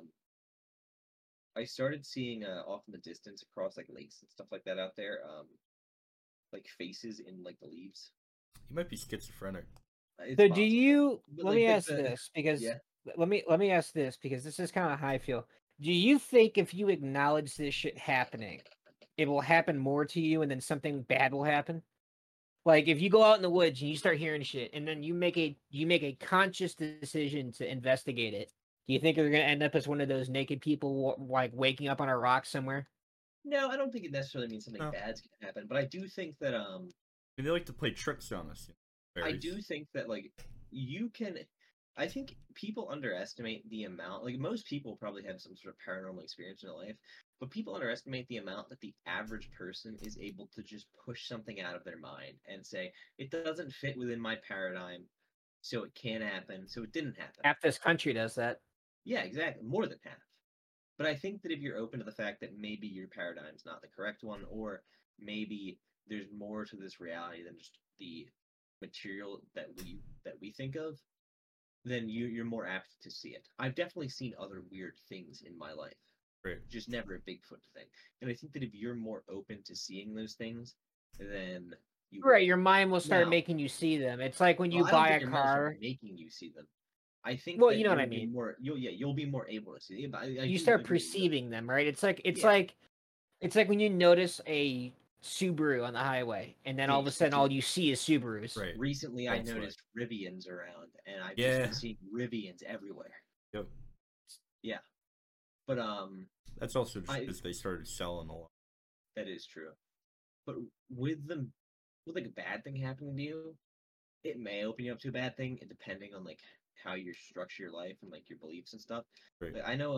I started seeing off in the distance across like lakes and stuff like that out there, like faces in like the leaves. You might be schizophrenic. It's So do possible. you But, let like, me the- ask the- this because yeah. let me ask this because this is kind of how I feel. Do you think if you acknowledge this shit happening, it will happen more to you and then something bad will happen? Like if you go out in the woods and you start hearing shit and then you make a conscious decision to investigate it. Do you think you're going to end up as one of those naked people like waking up on a rock somewhere? No, I don't think it necessarily means something No. bad's gonna happen, but I do think that I mean, they like to play tricks on us. I fairies. do think that like you can I think people underestimate the amount like most people probably have some sort of paranormal experience in their life, but people underestimate the amount that the average person is able to just push something out of their mind and say, it doesn't fit within my paradigm, so it can't happen, so it didn't happen. Half this country does that. Yeah, exactly. More than half. But I think that if you're open to the fact that maybe your paradigm's not the correct one, or maybe there's more to this reality than just the material that we think of, then you're more apt to see it. I've definitely seen other weird things in my life, Right. just never a Bigfoot thing. And I think that if you're more open to seeing those things, then you Right, will. your mind will start Now- making you see them. It's like when you Well, I don't buy think a your mind's car, making you see them. I think well, that you know what I you'll be mean. more you'll be more able to see it. But I You do start agree with you. perceiving them, right? It's Yeah. it's like when you notice a Subaru on the highway, and then Yeah, all of you a see sudden two- all you see is Subarus. Right. Recently, I Volkswagen. noticed Rivians around, and I've just Yeah. been seeing Rivians everywhere. Yep. Yeah, but That's also just I- because they started selling a lot. that is true. But with like a bad thing happening to you, it may open you up to a bad thing, depending on like how you structure your life and like your beliefs and stuff. Right. Like, I know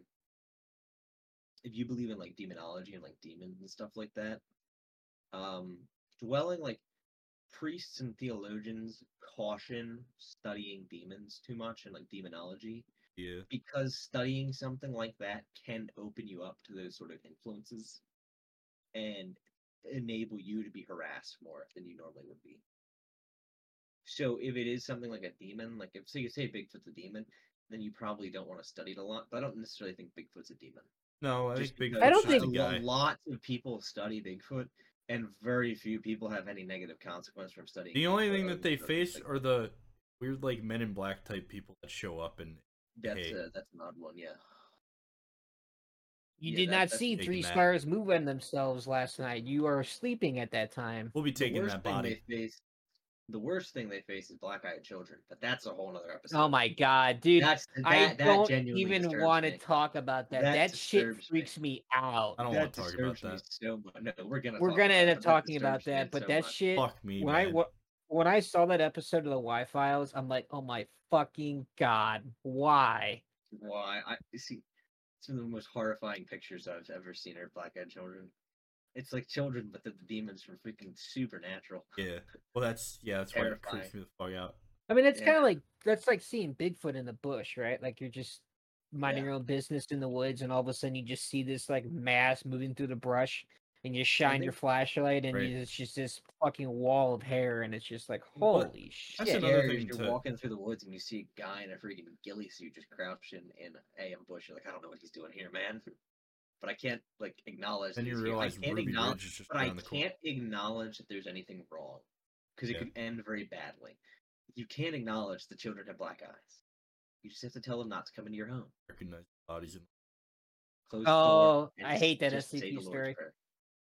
if you believe in like demonology and like demons and stuff like that, dwelling like priests and theologians caution studying demons too much and like demonology Yeah. because studying something like that can open you up to those sort of influences and enable you to be harassed more than you normally would be. So if it is something like a demon, like if you say Bigfoot's a demon, then you probably don't want to study it a lot. But I don't necessarily think Bigfoot's a demon. No, I Just think because Bigfoot's I don't just think- a guy. lots of people study Bigfoot, and very few people have any negative consequence from studying. The only Bigfoot thing other that they than face like, are the weird, like, Men in Black type people that show up and that's hey. that's an odd one, yeah. You Yeah, did not that's see taking three that. stars move on themselves last night. You are sleeping at that time. we'll be The taking worst that thing body. they face, the worst thing they face is black-eyed children, but that's a whole nother episode. Oh my god, dude! I don't genuinely even disturbs want to me. talk about that. That That shit disturbs me. freaks me out. I don't That want to talk about disturbs me that. so much. No, we're gonna We're talk gonna about end it, up but talking about disturbs me that, but so that much. shit. Fuck me, When man. when I saw that episode of the Y Files, I'm like, oh my fucking god, why? Why? I see. Some of the most horrifying pictures I've ever seen are black-eyed children. It's like children, but they're the demons from freaking Supernatural. Yeah. Well, that's why it Terrifying. creeps me the fuck out. I mean, it's Yeah. kind of like that's like seeing Bigfoot in the bush, right? Like you're just minding Yeah. your own business in the woods, and all of a sudden you just see this like mass moving through the brush, and you shine your think- flashlight, and Right. it's just this fucking wall of hair, and it's just like Well, holy shit. that's Yeah, another scary thing is to- you're walking through the woods and you see a guy in a freaking ghillie suit just crouching in a ambush. You're like, I don't know what he's doing here, man. But I can't like acknowledge. Then that you he's here. realize I can't Ruby acknowledge, Ridge is just but I around the corner. can't acknowledge that there's anything wrong because it Yeah. could end very badly. You can't acknowledge the children have black eyes. You just have to tell them not to come into your home. Recognize bodies in Close the Oh, door. and I hate that just say SCP the Lord's story. Prayer.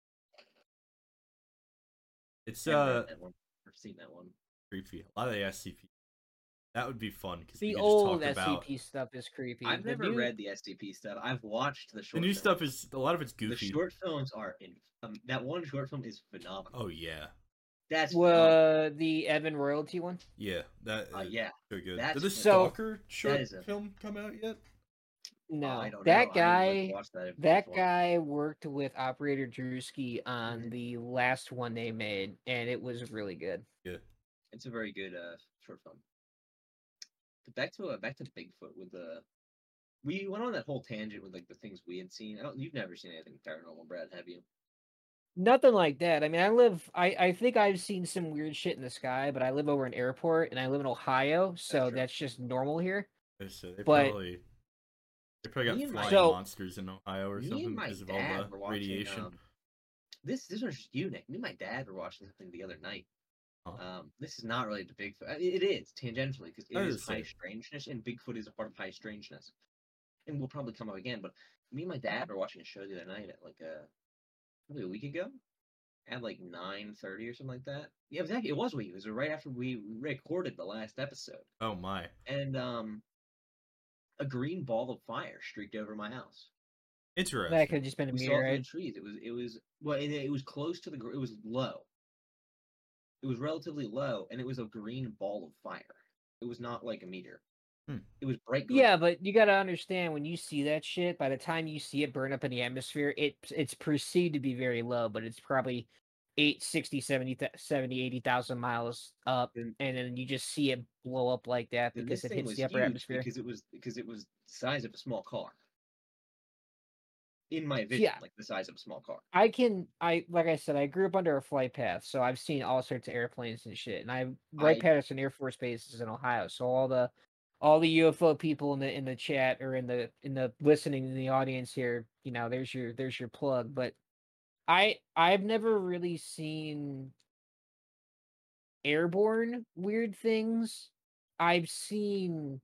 It's Never read that one. I've seen that one. creepy. A lot of the SCP. That would be fun because The we could old just talk about SCP stuff is creepy. I've The never new- read the SCP stuff. I've watched the the short. new films. stuff. Is a lot of it's The goofy. short films are in. That one short film is phenomenal. Oh yeah, That's phenomenal. the Evan royalty one. yeah. That is Yeah. so good. That's Did the so- Stalker short is a- film come out yet? No, I don't that know. I guy. would watch that if That it was one. guy worked with Operator Drewski on Mhm. the last one they made, and it was really good. Yeah. It's a very good short film. But back to Bigfoot with the we went on that whole tangent with like the things we had seen. You've never seen anything paranormal, Brad, have you? Nothing like that. I mean, I think I've seen some weird shit in the sky, but I live over an airport and I live in Ohio, so true. that's just normal here. So But they probably got Me and my- flying So- monsters in Ohio or Me something and my because of all dad the were watching. radiation. This was just you, Nick. Me and my dad were watching something the other night. Huh. This is not really the Bigfoot. It is tangentially because it I is was high saying. strangeness, and Bigfoot is a part of high strangeness, and will probably come up again. But me and my dad were watching a show the other night at like probably a week ago, at like 9:30 or something like that. Yeah, exactly. It was a week. It was right after we recorded the last episode, Oh my! and a green ball of fire streaked over my house. Interesting. that could have just been a We saw it through the meteorite. trees. It was close to it was low. It was relatively low, and it was a green ball of fire. It was not like a meteor. Hmm. It was bright green. Yeah, but you got to understand when you see that shit, by the time you see it burn up in the atmosphere, it's perceived to be very low, but it's probably 8, 60, 70, 80,000 miles up, Then- and then you just see it blow up like that Then because this it thing hits was the upper huge atmosphere. because it was the size of a small car. In my vision, Yeah. like the size of a small car. Like I said, I grew up under a flight path, so I've seen all sorts of airplanes and shit. And Wright Patterson Air Force Base is in Ohio, so all the UFO people in the chat or in the listening in the audience here, there's your plug. But I've never really seen airborne weird things. I've seen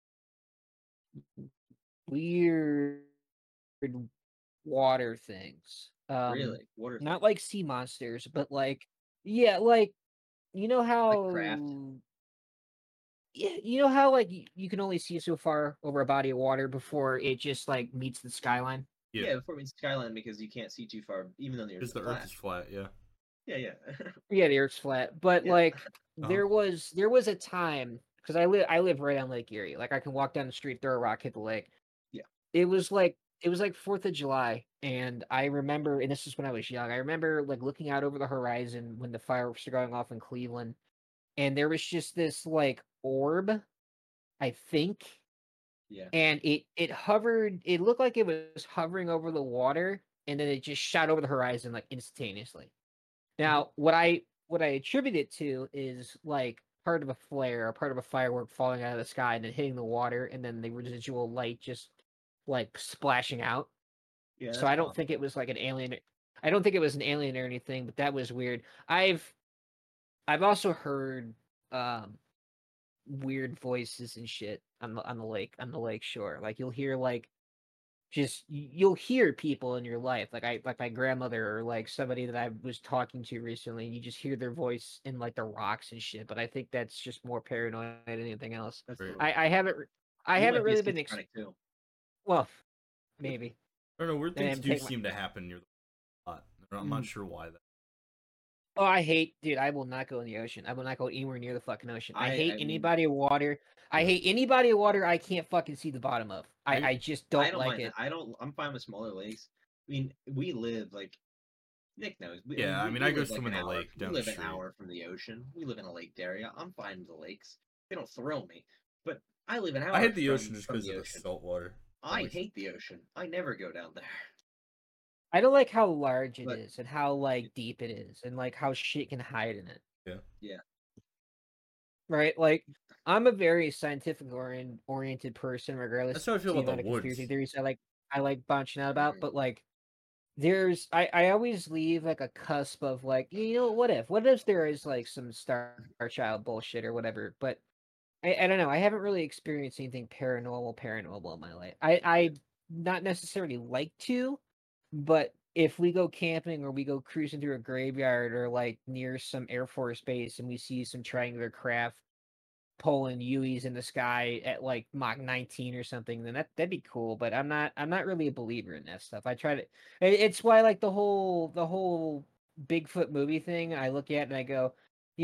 weird water things. Really? Water Not things. like sea monsters, but like like you know how Craft? yeah, you know how like you can only see so far over a body of water before it just like meets the skyline. Yeah, before it means skyline because you can't see too far, even though the Because Earth's the flat. Earth is flat. Yeah. Yeah. Yeah, the Earth's flat, but Yeah. like Uh-huh. there was a time because I live right on Lake Erie. Like I can walk down the street, throw a rock, hit the lake. Yeah. It was like 4th of July, and I remember, and this is when I was young. I remember like looking out over the horizon when the fireworks were going off in Cleveland, and there was just this like orb, I think, Yeah. and it hovered. It looked like it was hovering over the water, and then it just shot over the horizon like instantaneously. Now, what I attribute it to is like part of a flare, or part of a firework falling out of the sky and then hitting the water, and then the residual light just like splashing out. Yeah. So I don't think it was like an alien. I don't think it was an alien or anything, but that was weird. I've also heard weird voices and shit on the lake shore. Like you'll hear like you'll hear people in your life, like my grandmother or like somebody that I was talking to recently, and you just hear their voice in like the rocks and shit. But I think that's just more paranoid than anything else. That's Right. I haven't You might be really been schizophrenic too. well, maybe. I don't know. Weird And things do take my- seem to happen near the lot. I'm not sure why that. Oh, I will not go in the ocean. I will not go anywhere near the fucking ocean. I hate I any mean- body of water. I Yeah. hate any body of water I can't fucking see the bottom of. I- I just I don't don't like mind it. that. I'm fine with smaller lakes. I mean, we live like Nick knows. Yeah, I mean, we I go live, swim like, in an the hour- lake down We the live an street. hour from the ocean. We live in a lake area. I'm fine with the lakes. They don't thrill me, but I live an hour. I hate the from- ocean just from because the of the ocean. salt water. I Like- hate the ocean. I never go down there. I don't like how large it But- is and how like deep it is and like how shit can hide in it. Yeah. Right? Like I'm a very scientific oriented person, regardless That's how I feel to the about amount the of conspiracy woods. theories I like bunching out about, Mhm. but like I always leave like a cusp of like, what if there is like some Star Child bullshit or whatever, but I don't know. I haven't really experienced anything paranormal in my life. I not necessarily like to, but if we go camping or we go cruising through a graveyard or like near some Air Force base and we see some triangular craft pulling Uis in the sky at like Mach 19 or something, then that'd be cool. But I'm not really a believer in that stuff. I try to. It's why like the whole Bigfoot movie thing. I look at and I go,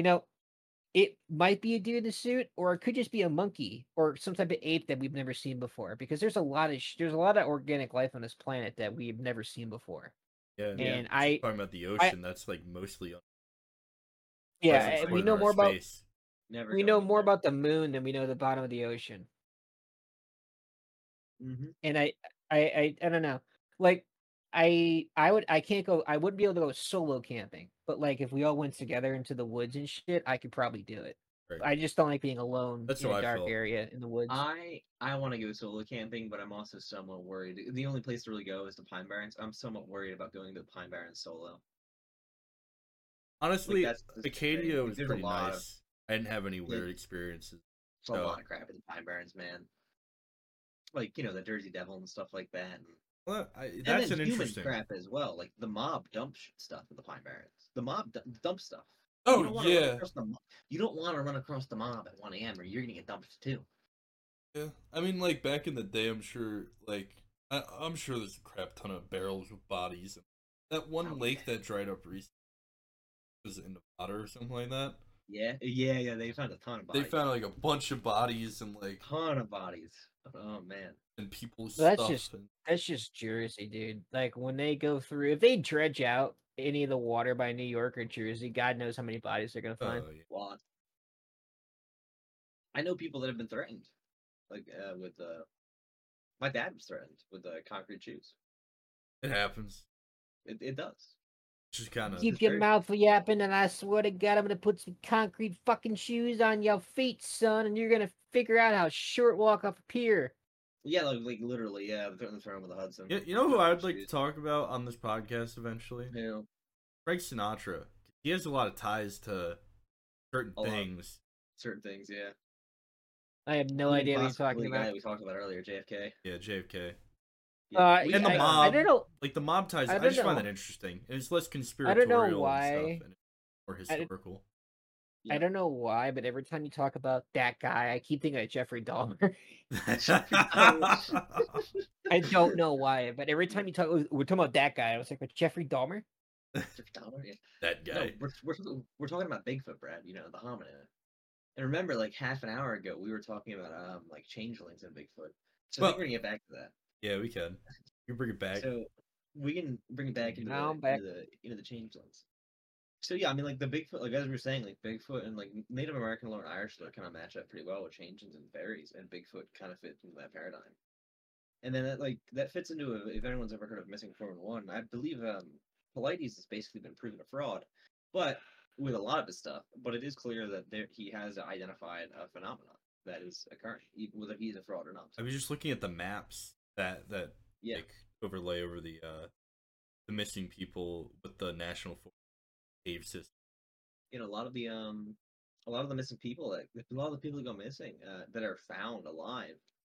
it might be a dude in a suit, or it could just be a monkey or some type of ape that we've never seen before. Because there's a lot of organic life on this planet that we've never seen before. Yeah, And just talking about the ocean, that's like mostly. Yeah, presence we in know our more about space. Never. we go know down more there. about the moon than we know the bottom of the ocean. and I don't know. Like I can't go. I wouldn't be able to go solo camping, but like if we all went together into the woods and shit, I could probably do it. Right. I just don't like being alone That's in how a I dark felt. area in the woods. I want to go solo camping, but I'm also somewhat worried. The only place to really go is the Pine Barrens. I'm somewhat worried about going to the Pine Barrens solo. Honestly, that's the thing. Acadia was There's a pretty lot of- nice. I didn't have any weird experiences. There's a So- lot of crap in the Pine Barrens, man. Like the Jersey Devil and stuff like that. Well, And that's then an human interesting. crap as well. Like the mob dump stuff in the Pine Barrens. The mob dump stuff. Oh, you don't wanna run yeah. across the You don't want to run across the mob at 1 a.m. or you're gonna get dumped too. Yeah, I mean, like back in the day, I'm sure, I'm sure there's a crap ton of barrels with bodies. That one Oh, lake yeah. that dried up recently was in Nevada or something like that. Yeah. They found a ton of They bodies. found like a bunch of bodies and ton of bodies. Oh man. and people's Well, that's stuff. just- and, That's just Jersey, dude. Like when they go through, if they dredge out any of the water by New York or Jersey, God knows how many bodies they're gonna find. yeah. Lot. I know people that have been threatened, like with my dad was threatened with concrete shoes. It happens. It does. It's just kind of. Keep It's your very- mouth yapping, and I swear to God, I'm gonna put some concrete fucking shoes on your feet, son, and you're gonna figure out how short walk off a pier. Yeah, like literally, yeah. They're throwing with the Hudson. You know who I would like to Shoes. talk about on this podcast eventually? Yeah. Frank Sinatra. He has a lot of ties to certain A lot. things. Certain things, yeah. I have no Even idea what you're possibly talking the guy about. that we talked about earlier, JFK. Yeah, JFK. Yeah, And the I mob. don't know. Like the mob ties, I I, don't just find know. that interesting. And it's less I conspiratorial don't know why. and stuff, and it's more I- historical. Yeah. I don't know why, but every time you talk about that guy, I keep thinking of Jeffrey Dahmer. I don't know why, but every time you talk, we're talking about that guy. I was like, but Jeffrey Dahmer? Jeffrey Dahmer, yeah. that No, guy. we're talking about Bigfoot, Brad. The hominid. And remember, like half an hour ago, we were talking about like changelings and Bigfoot. So I Well- think we're gonna get back to that. Yeah, we can. You bring it back. So we can bring it back into Now the, I'm back. into the changelings. So yeah, I mean, like the Bigfoot, like as we were saying, like Bigfoot and like Native American lore and Irish lore kind of match up pretty well with changelings and fairies, and Bigfoot kind of fits into that paradigm. And then that fits into if anyone's ever heard of missing 411, I believe Paulides has basically been proven a fraud, but with a lot of his stuff. But it is clear that he has identified a phenomenon that is occurring, even whether he's a fraud or not. I was just looking at the maps that Yeah. like overlay over the missing people with the National Forest cave system. A lot of the missing people a lot of the people that go missing that are found alive,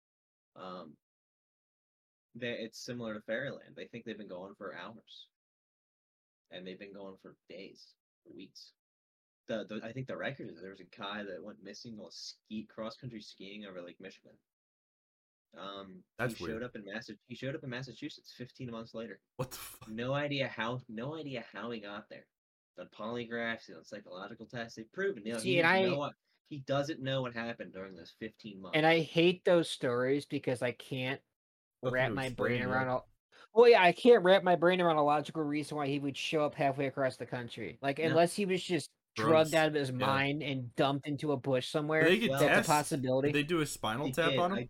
it's similar to Fairyland. They think they've been going for hours, and they've been going for days, for weeks. I think the record is there was a guy that went missing while cross country skiing over Lake Michigan. That's he weird. He showed up in Massachusetts 15 months later. What the fuck? No idea how he got there. Done polygraphs, done psychological tests. They've proven. See, and He doesn't know what happened during those 15 months. And I hate those stories because I can't Nothing wrap to my explain, brain right? around all. Well, yeah, I can't wrap my brain around a logical reason why he would show up halfway across the country. Like, No. unless he was just Drugs, drugged out of his yeah. mind and dumped into a bush somewhere. They could Well, That's test. a possibility. Did they do a spinal He tap did. on him?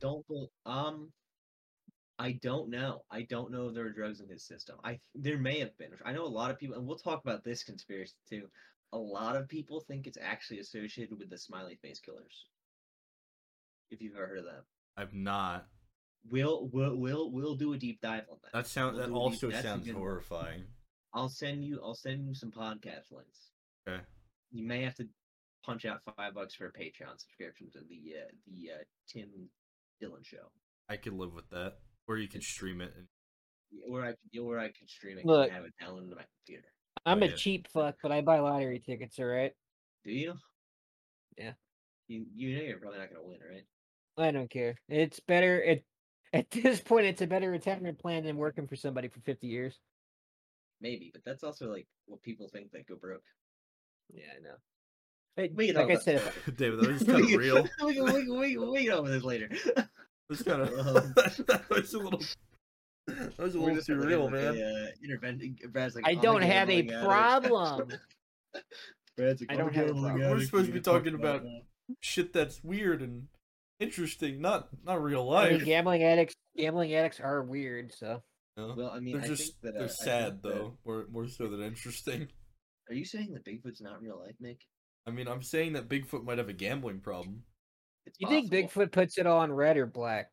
I don't know. I don't know if there were drugs in his system. There may have been. I know a lot of people, and we'll talk about this conspiracy too. A lot of people think it's actually associated with the smiley face killers. If you've ever heard of them, I've not. we'll do a deep dive on that. That We'll do a also that's a sounds good one. horrifying. I'll send you some podcast links. Okay. You may have to punch out $5 for a Patreon subscription to the Tim Dillon show, I could live with that. Or you can stream it. And... where I can stream it Look. and have it downloaded to my computer. I'm Oh, a yeah. cheap fuck, but I buy lottery tickets, all right? Do you? Yeah. You know you're probably not gonna win, right? I don't care. It's better. At this point, it's a better retirement plan than working for somebody for 50 years. Maybe, but that's also like what people think that go broke. Yeah, I know. Hey, We can like I talk said, about this David, that was kind of real. we can over this later. It was kind of. that was a little. That was a We're little just too gonna real, end with man. a, intervention. Brad's like, I "I'm a don't have a gambling addict." problem. Brad's like, I "I'm a don't have a gambling problem. We're addict, supposed to we be can talk talking about that. shit that's weird and interesting, not real I mean, life. gambling addicts Gambling addicts are weird, so No? Well, I mean, they're I just think that they're I think sad that- though, more so than interesting. Are you saying that Bigfoot's not real life, Nick? I mean, I'm saying that Bigfoot might have a gambling problem. It's you think possible. Bigfoot puts it all on red or black?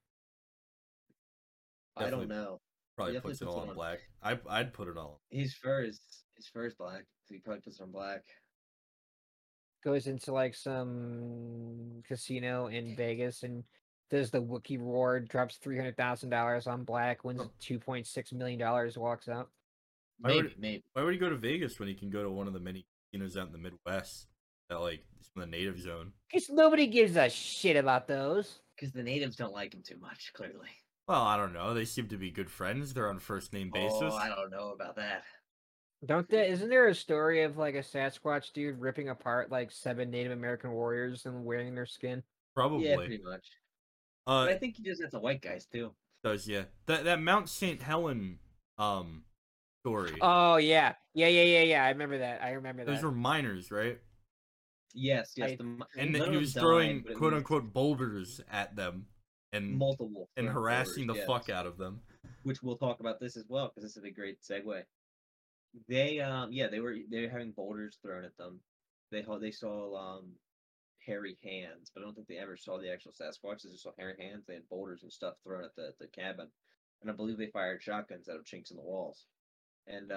I don't Definitely- know. Probably definitely puts it puts all it on on. black. I'd put it all. His fur is black, so he probably puts it on black. Goes into like some casino in Vegas and does the Wookiee roar, drops $300,000 on black, wins Oh. $2.6 million, walks out. Why Maybe, would- maybe. Why would he go to Vegas when he can go to one of the many casinos out in the Midwest that like is from the native zone? Because nobody gives a shit about those. Because the natives don't like him too much, clearly. Well, I don't know. They seem to be good friends. They're on first name basis. Oh, I don't know about that. Isn't there a story of like a Sasquatch dude ripping apart like 7 Native American warriors and wearing their skin? Probably. Yeah, pretty much. But I Uh, think he does that to white guys too. does yeah. That Mount St. Helen story. Oh yeah. Yeah. I remember that. Those were miners, right? Yes, yes. I- And none that of he them was died, throwing but it quote was unquote boulders at them and multiple and thrown harassing the boulders, fuck yes. out of them. Which we'll talk about this as well because this is a great segue. They were having boulders thrown at them. They saw hairy hands, but I don't think they ever saw the actual Sasquatch. They just saw hairy hands. They had boulders and stuff thrown at the cabin, and I believe they fired shotguns out of chinks in the walls. And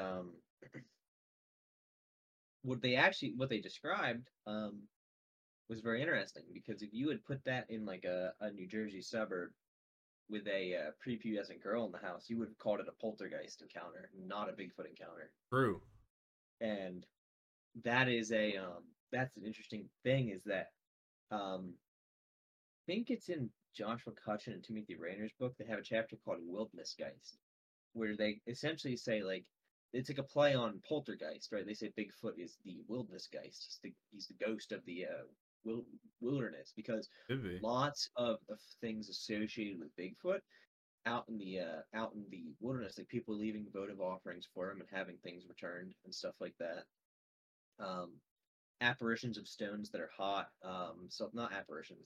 what they described was very interesting because if you had put that in like a New Jersey suburb with a prepubescent girl in the house, you would have called it a poltergeist encounter, not a Bigfoot encounter. True. And that is that's an interesting thing is that I think it's in Joshua Cutchin and Timothy Rayner's book. They have a chapter called Wildernessgeist, where they essentially say like it's like a play on poltergeist, right? They say Bigfoot is the wildernessgeist. He's the ghost of the wilderness because Could be. lots of things associated with Bigfoot out in the wilderness, like people leaving votive offerings for him and having things returned and stuff like that. Apparitions of stones that are hot. So not apparitions.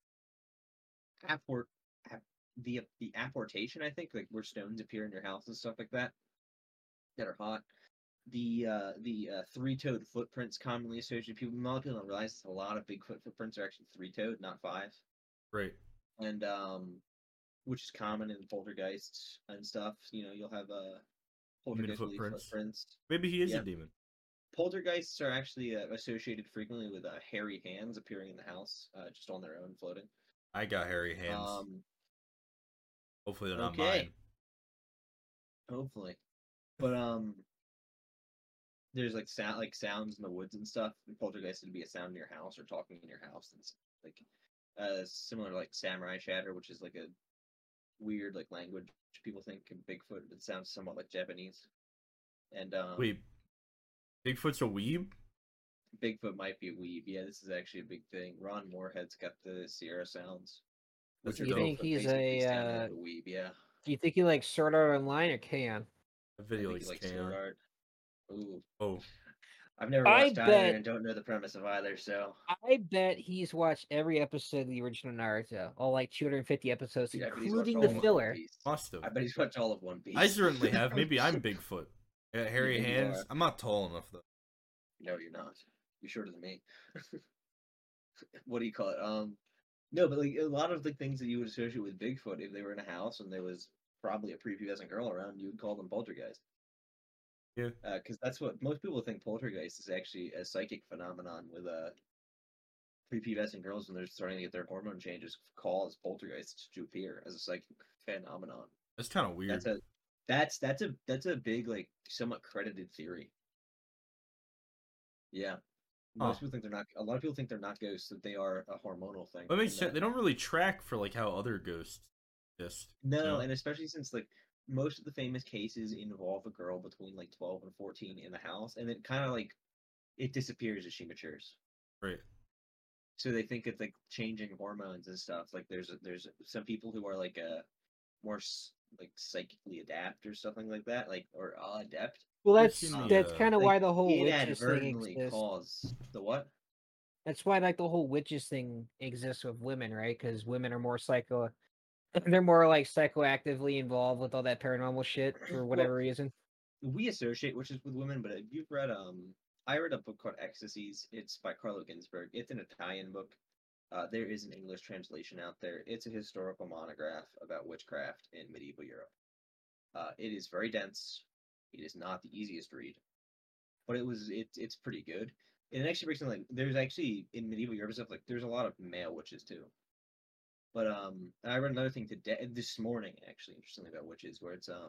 The apportation, I think, like where stones appear in your house and stuff like that are hot. The three-toed footprints commonly associated with people. A lot of people don't realize a lot of Bigfoot footprints are actually three-toed, not five. Right. And which is common in poltergeists and stuff. You know, you'll have poltergeist will leave footprints. Maybe he is Yeah. a demon. Poltergeists are actually associated frequently with hairy hands appearing in the house, just on their own, floating. I got hairy hands. Hopefully they're not okay. mine. Hopefully, but there's like sounds in the woods and stuff. Poltergeist would be a sound in your house or talking in your house, and like similar to like samurai chatter, which is like a weird like language people think in Bigfoot. It sounds somewhat like Japanese. And Wait, Bigfoot's a weeb? Bigfoot might be a weeb. Yeah, this is actually a big thing. Ron Moorhead's got the Sierra Sounds. That's which You dope. think he's basically sound a? like weeb? Yeah. Do you think he likes Sword Art Online or K-On? That I video think he looks likes sword art. Ooh. Oh, I've never I watched either bet- and don't know the premise of either, so I bet he's watched every episode of the original Naruto, all like 250 episodes, Dude, I bet he's watched including all the of One filler. Piece. must have. I bet he's watched all of One Piece. I certainly have. Maybe I'm Bigfoot. I got hairy Maybe you hands. are. I'm not tall enough though. No, you're not. You're shorter than me. What do you call it? No, but like a lot of the things that you would associate with Bigfoot, if they were in a house and there was probably a prepubescent girl around, you would call them poltergeist. Yeah. Because that's what most people think poltergeist is actually a psychic phenomenon with prepubescent girls when they're starting to get their hormone changes cause poltergeists to appear as a psychic phenomenon. That's kind of weird. That's a big like somewhat credited theory. Yeah. Most people think they're not. A lot of people think they're not ghosts; that they are a hormonal thing. That makes and sense. They don't really track for like how other ghosts exist. No, know? and especially since like most of the famous cases involve a girl between like 12 and 14 in the house, and it kind of like it disappears as she matures. Right. So they think it's like changing hormones and stuff. Like there's some people who are like more like psychically adapt or something like that, like or adept. Well, You've that's seen that's the, kind of like, why the whole witches thing Inadvertently exists. cause the what? That's why like the whole witches thing exists with women, right? Because women are more They're more like psychoactively involved with all that paranormal shit for whatever reason. We associate witches with women, but if you've read I read a book called Ecstasies. It's by Carlo Ginzburg. It's an Italian book. There is an English translation out there. It's a historical monograph about witchcraft in medieval Europe. It is very dense. It is not the easiest read, but it's pretty good. And it actually breaks down like there's actually in medieval Europe stuff like there's a lot of male witches too. But I read another thing today this morning actually interestingly about witches where it's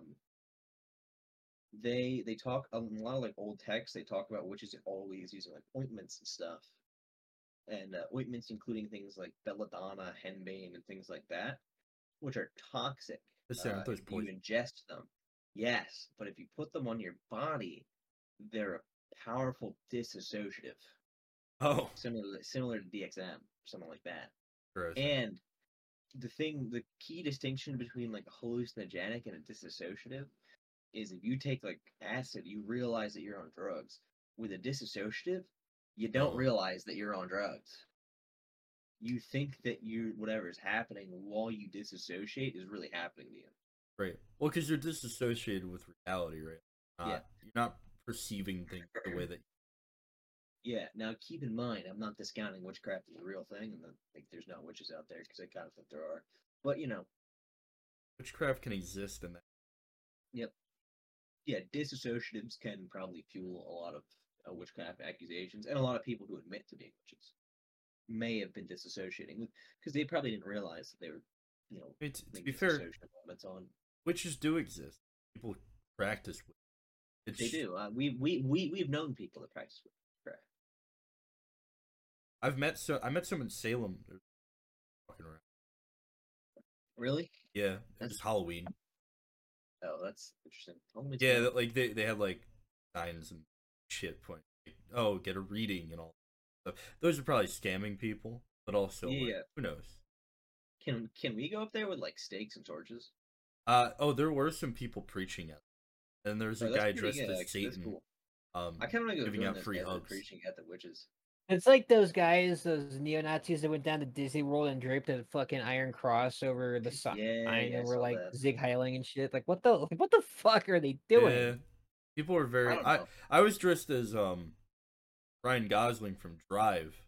they talk a lot of like old texts. They talk about witches always using like ointments and stuff, and ointments including things like belladonna, henbane, and things like that, which are toxic. Aren't those If you poison? ingest them, yes, but if you put them on your body, they're a powerful disassociative, Oh, similar to DXM, something like that. gross. And the key distinction between like a hallucinogenic and a dissociative is if you take like acid, you realize that you're on drugs. With a dissociative, you don't Oh. realize that you're on drugs. You think that whatever's happening while you disassociate is really happening to you. Right. Well, because you're disassociated with reality, right? Yeah. You're not perceiving things the way that. Yeah. Now keep in mind, I'm not discounting witchcraft as a real thing, and like there's no witches out there because I kind of think there are. But Witchcraft can exist in that. yep. Yeah, disassociatives can probably fuel a lot of witchcraft accusations, and a lot of people who admit to being witches may have been disassociating because they probably didn't realize that they were, I mean, to be fair, moments on. witches do exist. People practice with. They do. We've known people that practice witchcraft. I met some in Salem. They're walking around. Really? Yeah, it was Halloween. Oh, that's interesting. Yeah, like they had like signs and shit point. Like, oh, get a reading and all. So those are probably scamming people, but also Yeah. who knows? Can we go up there with like stakes and torches? Oh, there were some people preaching it, and there's a guy dressed as Satan. Cool. I kind of want to go giving out free hugs. preaching at the witches. It's like those guys, those neo-Nazis that went down to Disney World and draped a fucking iron cross over the sign and were like Zig Heiling and shit. Like what the fuck are they doing? Yeah. People were very. I was dressed as Ryan Gosling from Drive.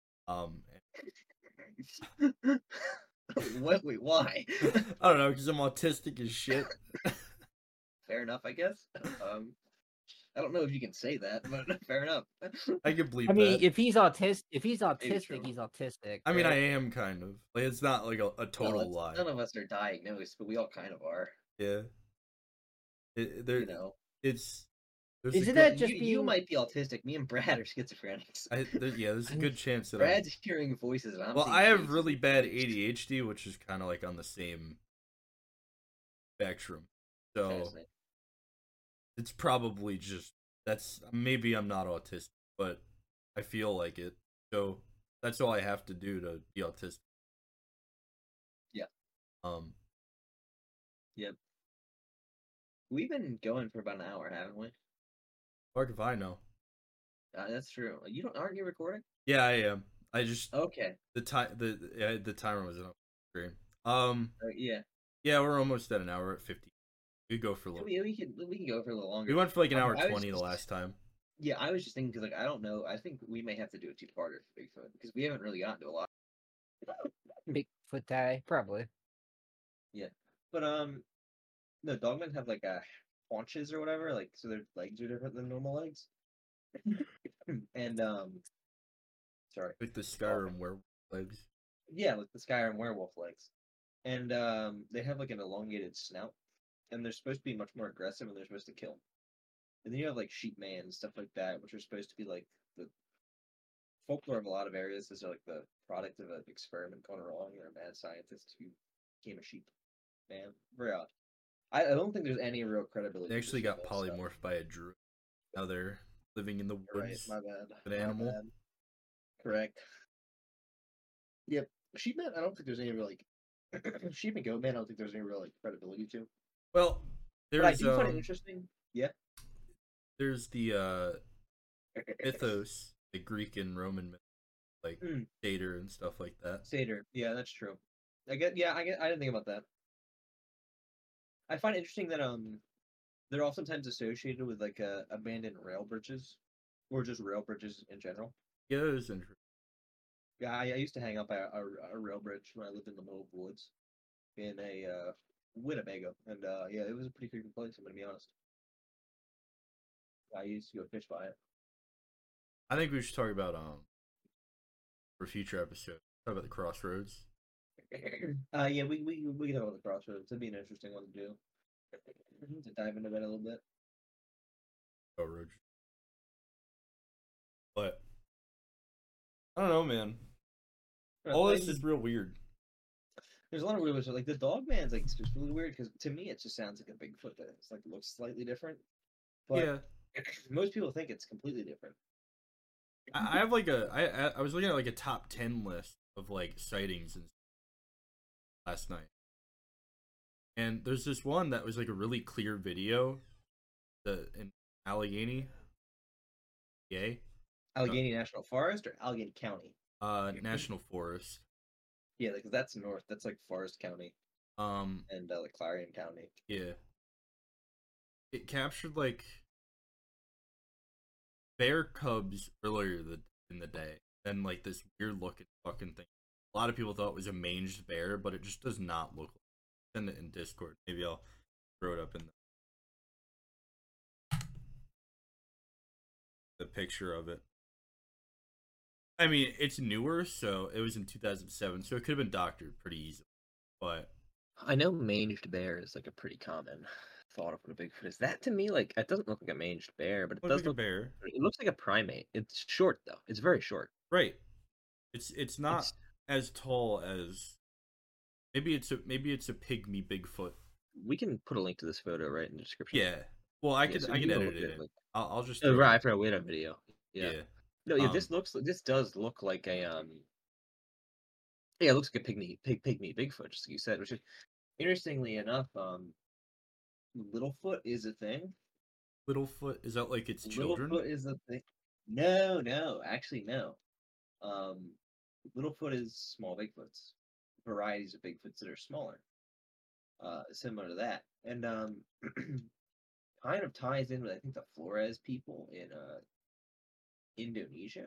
What? Wait, why? I don't know, because I'm autistic as shit. Fair enough, I guess. I don't know if you can say that, but fair enough. I can believe. I mean, that. if he's autistic, he's autistic. I mean, I am kind of. Like, it's not like a total lie. None of us are diagnosed, but we all kind of are. Yeah. It's. Isn't that just you might be autistic? Me and Brad are schizophrenics. There's a good chance that Brad's hearing voices. And I have really bad ADHD, which is kind of like on the same spectrum. So it's probably just maybe I'm not autistic, but I feel like it. So that's all I have to do to be autistic. Yeah. Yep. We've been going for about an hour, haven't we? Fuck if I know. That's true. Aren't you recording? Yeah, I am. I just okay. The timer was on screen. Yeah. Yeah, we're almost at an hour at 50. We go for a little. We can go for a little longer. We went for like an hour 20 the last time. Yeah, I was just thinking because I don't know. I think we may have to do a two-parter for Bigfoot because we haven't really gotten to a lot. Bigfoot tie, probably. Yeah, but no, dogmen have like haunches or whatever, like so their legs are different than normal legs. And sorry, like the Skyrim werewolf legs. Yeah, like the Skyrim werewolf legs, and they have like an elongated snout, and they're supposed to be much more aggressive, and they're supposed to kill. And then you have like sheep man and stuff like that, which are supposed to be like the folklore of a lot of areas. These are like the product of an experiment gone wrong, or a mad scientist who became a sheep man. Very odd. I don't think there's any real credibility. They actually got polymorphed by a druid. Now they're living in the woods. Right, my bad. An animal. Bad. Correct. Yep. Sheep man, I don't think there's any real like sheep and goat man. I don't think there's any real like credibility to. Well, there's. But I do find it interesting. Yeah. There's the mythos, the Greek and Roman myth, like Satyr and stuff like that. Satyr, yeah, that's true. I didn't think about that. I find it interesting that they're oftentimes associated with like abandoned rail bridges, or just rail bridges in general. Yeah, that is interesting. Yeah, I used to hang up at a rail bridge when I lived in the middle of the woods in a Winnebago, and yeah, it was a pretty creepy place. I'm gonna be honest. I used to go fish by it. I think we should talk about for future episodes. Talk about the crossroads. Yeah, we can talk about the crossroads. That'd be an interesting one to do. To dive into that a little bit. Oh, road. But I don't know, man. All this is real weird. There's a lot of weird ones. Like the dog man's like it's just really weird because to me it just sounds like a Bigfoot that it's like looks slightly different. But Yeah, most people think it's completely different. I have like I was looking at like a top 10 list of like sightings and last night, and there's this one that was like a really clear video, in Allegheny, yay, Allegheny National Forest or Allegheny County? National Forest. Yeah, like that's north. That's like Forest County and like Clarion County. Yeah, it captured like bear cubs earlier in the day, and like this weird looking fucking thing. A lot of people thought it was a manged bear, but it just does not look like. Send it in Discord. Maybe I'll throw it up in the picture of it. I mean, it's newer, so it was in 2007, so it could have been doctored pretty easily. But I know manged bear is like a pretty common thought of what a Bigfoot is. That to me, like, it doesn't look like a manged bear, but it looks does like a look. bear, It looks like a primate. It's short though. It's very short. right? It's not It's as tall as maybe it's a pygmy Bigfoot. we can put a link to this photo right in the description. Yeah. Well, I Yeah, could so I you can can edit look it at in. like. I'll just Oh throw right, it. I forgot we had a video. Yeah. No, yeah, this does look like a yeah, it looks like a pygmy Bigfoot, just like you said, which is interestingly enough, Littlefoot is a thing. Littlefoot, is that like its children? Littlefoot is a thing. No, actually no. Um, Littlefoot is small Bigfoots, varieties of Bigfoots that are smaller, similar to that, and kind of ties in with I think the Flores people in Indonesia,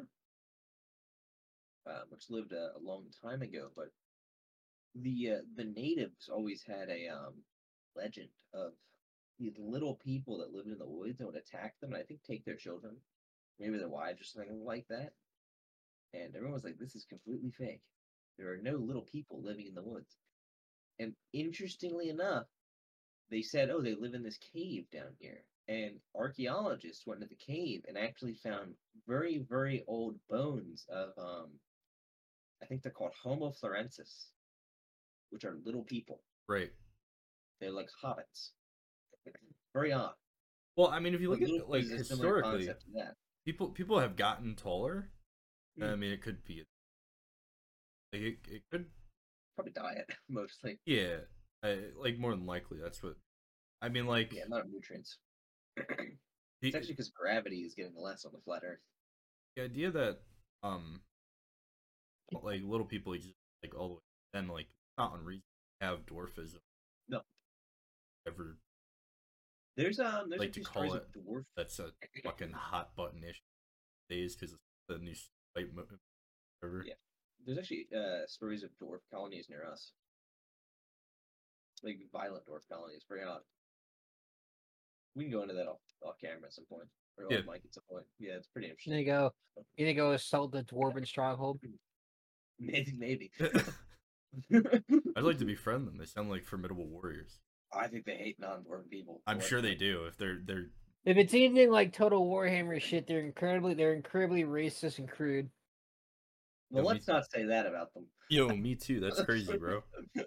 which lived a long time ago. But the natives always had a legend of these little people that lived in the woods and would attack them, and I think take their children, maybe their wives, or something like that. And everyone was like, "This is completely fake. There are no little people living in the woods." And interestingly enough, they said, "Oh, they live in this cave down here." And archaeologists went into the cave and actually found very, very old bones of I think they're called Homo florensis, which are little people. Right. They're like hobbits. Very odd. Well, I mean, if you But look at like is a similar historically, concept to that. people have gotten taller. Mm. I mean, it could be like it could. Probably diet mostly. Yeah, like more than likely, that's what. I mean, like Yeah, not nutrients. It's actually because gravity is getting less on the flat Earth. the idea that like little people exist like all the way, then like not unreasonable to have dwarfism. No. Ever There's like a to few call stories it of dwarf. that's a fucking hot button issue days because it's the new fight whatever. Yeah. There's actually stories of dwarf colonies near us. Like violent dwarf colonies, very odd. We can go into that off camera at some point. Or Yeah. off mic at some point. Yeah, it's pretty You interesting. need to go. You need to go assault the dwarven stronghold. Maybe. I'd like to befriend them. They sound like formidable warriors. I think they hate non-dwarf people. I'm sure they do. If they're If it's anything like Total Warhammer shit, they're incredibly racist and crude. Well, Yo, let's not say that about them. yo, me too. That's crazy, bro.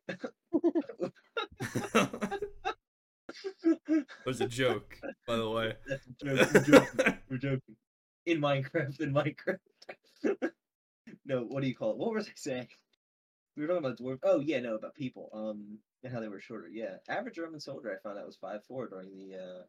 It was a joke, by the way. That's a joke. We're joking. We're joking. In Minecraft. No, what do you call it? What was I saying? We were talking about dwarf. Oh yeah, no, about people. And how they were shorter. Yeah, average Roman soldier I found out was 5'4" during the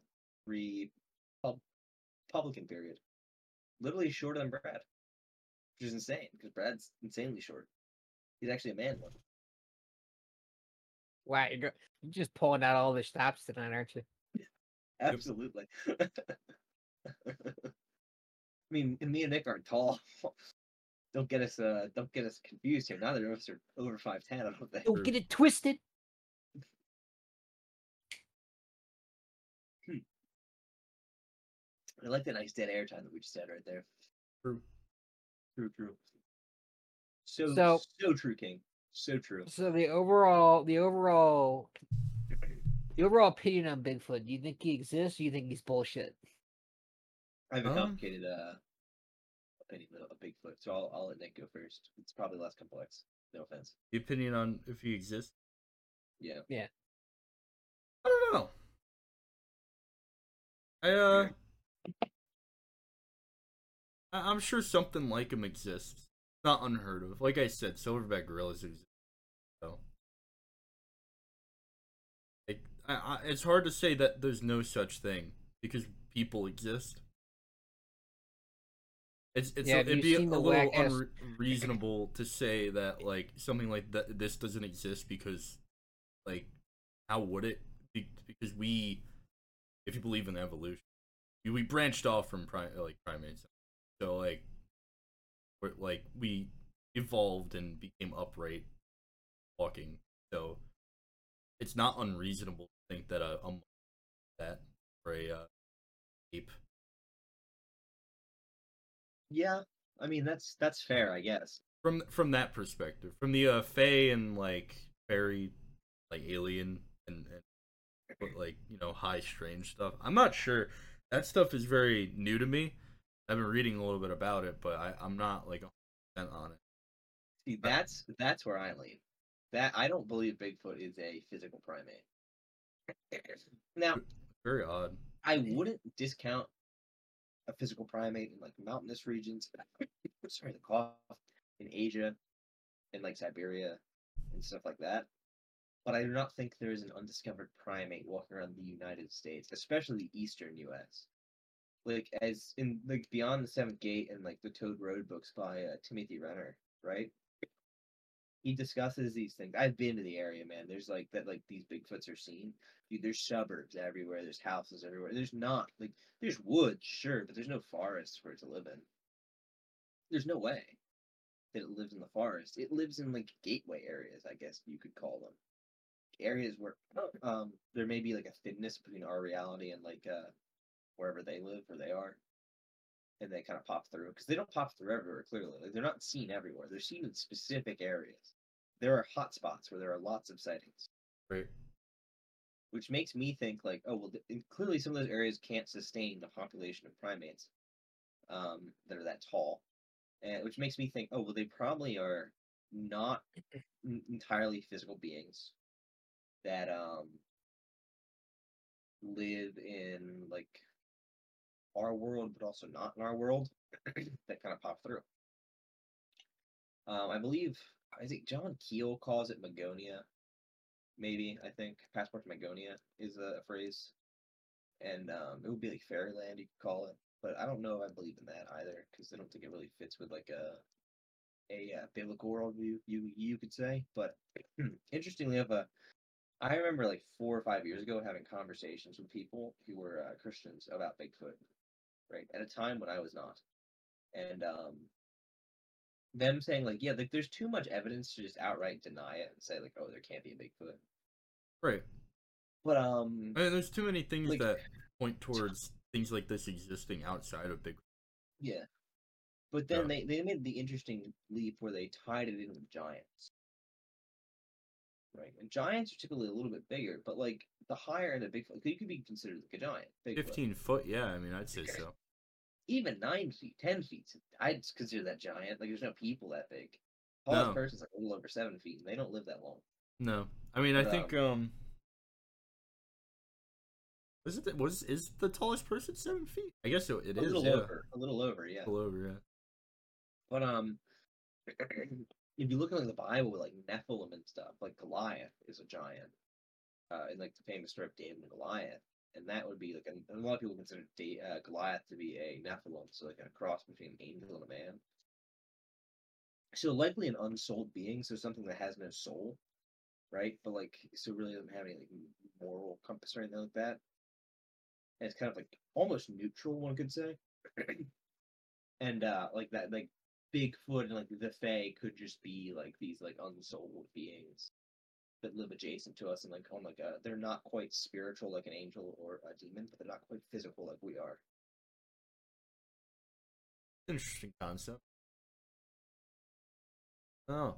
Republican period. Literally shorter than Brad, which is insane because Brad's insanely short. He's actually a man one. Wow, you're just pulling out all the stops tonight, aren't you? Absolutely. I mean, me and Nick aren't tall. Don't get us confused here. Neither of us are over 5'10", I don't think. Don't get it twisted. I like the nice dead air time that we just had right there. True. True. So true, King. So true. So the overall opinion on Bigfoot, do you think he exists or do you think he's bullshit? I have a complicated opinion of Bigfoot, so I'll let Nick go first. It's probably less complex. No offense. The opinion on if he exists? Yeah. I don't know. I'm sure something like him exists. Not unheard of. Like I said, silverback gorillas exist. So, like, it's hard to say that there's no such thing because people exist. It'd be a little unreasonable to say that like something like that this doesn't exist because, like, how would it? Because if you believe in evolution, we branched off from primates, so we evolved and became upright walking. So it's not unreasonable to think that that or a ape. Yeah, I mean that's fair, I guess. From that perspective, from the fae and like fairy, like alien and like high strange stuff. I'm not sure. That stuff is very new to me. I've been reading a little bit about it, but I'm not like 100% on it. See, that's where I lean. That I don't believe Bigfoot is a physical primate. Now, very odd. I wouldn't discount a physical primate in like mountainous regions. Sorry, the cough in Asia, in like Siberia, and stuff like that. But I do not think there is an undiscovered primate walking around the United States, especially the eastern U.S. Like as in like Beyond the Seventh Gate and like the Toad Road books by Timothy Renner, right? He discusses these things. I've been to the area, man. There's like that, like these Bigfoots are seen. Dude, there's suburbs everywhere. There's houses everywhere. There's not like there's woods, sure, but there's no forests for it to live in. There's no way that it lives in the forest. It lives in like gateway areas, I guess you could call them. Areas where there may be like a thinness between our reality and like wherever they live or they are, and they kind of pop through because they don't pop through everywhere. Clearly, like, they're not seen everywhere. They're seen in specific areas. There are hot spots where there are lots of sightings, right? Which makes me think like, oh well, clearly some of those areas can't sustain the population of primates that are that tall, and which makes me think, oh well, they probably are not entirely physical beings that live in like our world, but also not in our world that kind of pop through. I believe I think John Keel calls it Magonia. Maybe I think Passport to Magonia is a phrase, and it would be like fairyland you could call it. But I don't know if I believe in that either because I don't think it really fits with like a biblical worldview. You could say, but interestingly enough, I remember like 4 or 5 years ago having conversations with people who were Christians about Bigfoot, right? At a time when I was not, and them saying like, yeah, like there's too much evidence to just outright deny it and say like, oh, there can't be a Bigfoot, right? But I mean, there's too many things like, that point towards things like this existing outside of Bigfoot. Yeah, but then they made the interesting leap where they tied it in with giants. Right, and giants are typically a little bit bigger, but like the higher end of Bigfoot, you could be considered like a giant. Bigfoot. 15 foot, yeah. I mean, I'd say so. Even 9 feet, 10 feet, I'd consider that giant. Like, there's no people that big. Tallest person's like a little over 7 feet, and they don't live that long. No, I mean, but, I think is the tallest person 7 feet? I guess it is. A little over, yeah. A little over, yeah. But if you look at like the Bible, like Nephilim and stuff, like Goliath is a giant. In like the famous story of David and Goliath, and that would be like a lot of people consider Goliath to be a Nephilim, so like a cross between an angel and a man. So likely an unsouled being, so something that has no soul. right? But like, so really doesn't have any like moral compass or anything like that. And it's kind of like almost neutral, one could say. And like that, like Bigfoot and like the Fae could just be like these like unsouled beings that live adjacent to us, and like on like they're not quite spiritual like an angel or a demon, but they're not quite physical like we are. Interesting concept. Oh,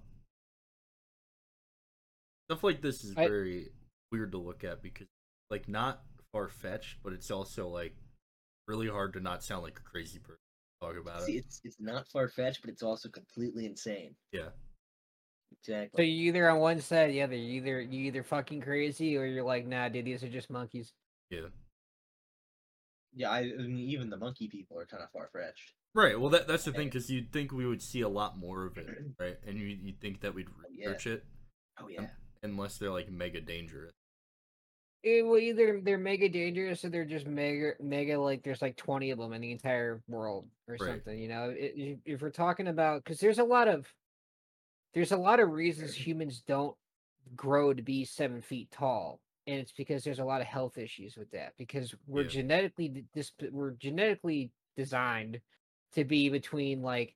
stuff like this is I- very weird to look at because, like, not far fetched, but it's also like really hard to not sound like a crazy person to talk about See, it. it's not far fetched, but it's also completely insane. Yeah. So Exactly. you're either on one side or the other. You either fucking crazy or you're like, nah, dude, these are just monkeys. Yeah. Yeah, I mean, even the monkey people are kind of far fetched. Right. Well, that's the thing, because you'd think we would see a lot more of it, right? And you'd think that we'd yeah. research it, Oh yeah. unless they're like mega dangerous. Well, either they're mega dangerous or they're just mega like there's like 20 of them in the entire world or Right. something. You know, if we're talking about because there's a lot of reasons humans don't grow to be 7 feet tall, and it's because there's a lot of health issues with that because we're Yeah. we're genetically designed to be between like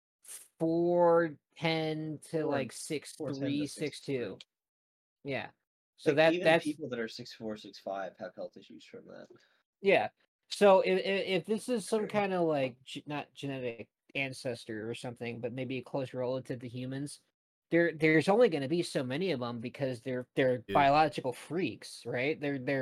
4'10" to 4'10" like to 6'3", 6'2". 6'3". Yeah. So Like, even that's people that are 6'4", 6'5" have health issues from that. yeah. So if this is some kind of like not genetic ancestor or something, but maybe a close relative to humans, there's only going to be so many of them because they're Yeah. biological freaks, right?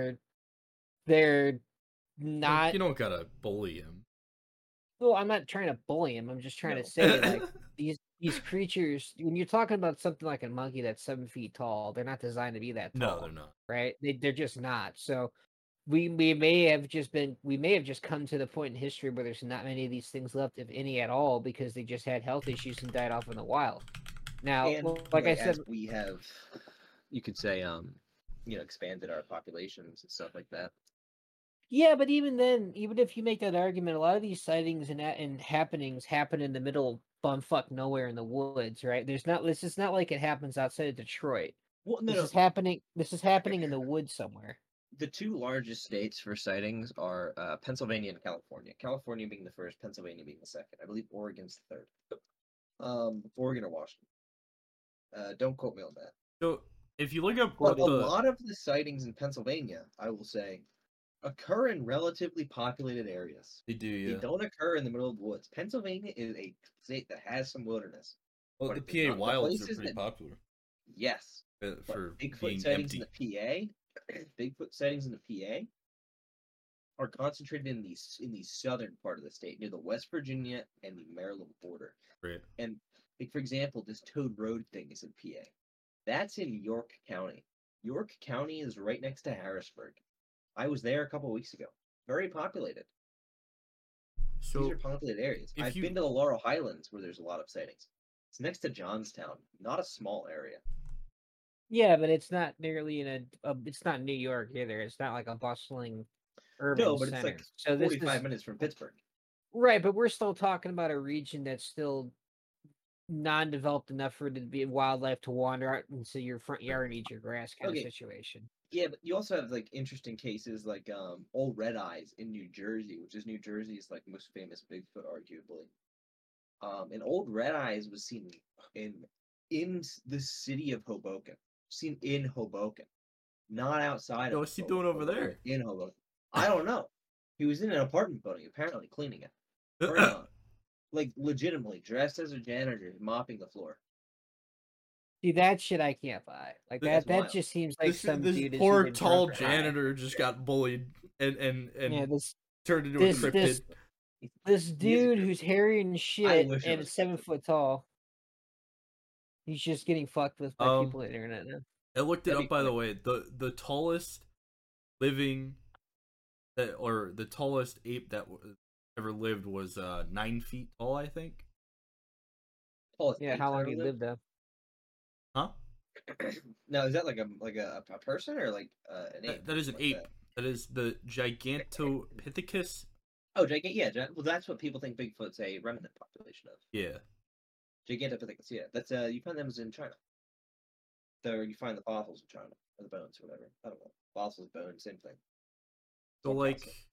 They're not. You don't gotta bully him. Well, I'm not trying to bully him. I'm just trying to say like these creatures. When you're talking about something like a monkey that's 7 feet tall, they're not designed to be that tall. No, they're not. Right? They're just not. So we may have just come to the point in history where there's not many of these things left, if any at all, because they just had health issues and died off in the wild. Now, And like I as said, we have, you could say, expanded our populations and stuff like that. yeah, but even then, even if you make that argument, a lot of these sightings and happenings happen in the middle of bumfuck nowhere in the woods, right? This is not like it happens outside of Detroit. Well, This is happening in the woods somewhere. The two largest states for sightings are Pennsylvania and California. California being the first, Pennsylvania being the second. I believe Oregon's the third. Oregon or Washington. Don't quote me on that. So if you look up But what a lot of the sightings in Pennsylvania, I will say, occur in relatively populated areas. they do, yeah. They don't occur in the middle of the woods. Pennsylvania is a state that has some wilderness. Well, but the it does PA not- the wilds are places pretty that- popular Yes. for Bigfoot being sightings empty. in the PA, Bigfoot sightings in the PA are concentrated in the southern part of the state, near the West Virginia and the Maryland border. Right. And like, for example, this Toad Road thing is in PA. That's in York County. York County is right next to Harrisburg. I was there a couple weeks ago. Very populated. These So are populated areas. if I've you- been to the Laurel Highlands where there's a lot of sightings. It's next to Johnstown, not a small area. Yeah, but it's not nearly it's not New York either. It's not like a bustling urban No, but center. it's like So this 45 is minutes from Pittsburgh. right, but we're still talking about a region that's still non-developed enough for it to be wildlife to wander out into your front yard and eat your grass kind Okay. of situation. Yeah, but you also have like interesting cases like Old Red Eyes in New Jersey, which is New Jersey's like most famous Bigfoot, arguably. And Old Red Eyes was seen in the city of Hoboken, seen in Hoboken, not outside Yo, of. what's he doing over there? In Hoboken, I don't know. He was in an apartment building, apparently cleaning it. Like legitimately dressed as a janitor, mopping the floor. See, that shit I can't buy. Like That's that wild. just seems like some this dude is poor either tall drunk or high. janitor just got bullied and Yeah, this turned into this a cryptid. this dude who's hairy and shit wish it and was is 7 foot tall. He's just getting fucked with by people on the internet now. I looked it That'd up, be by the funny. way. The tallest living or the tallest ape that ever lived was 9 feet tall, I think. Tallest Yeah, ape how long ever he lived though? Huh? Now, is that like a person or like an ape? That is an Like ape. That is the Gigantopithecus. Oh, well, that's what people think Bigfoot's a remnant population of. Yeah. Gigantopithecus, yeah. That's you find them in China. There you find the fossils in China, or the bones, or whatever. I don't know. Fossils, bones, same thing. So All like, fossil.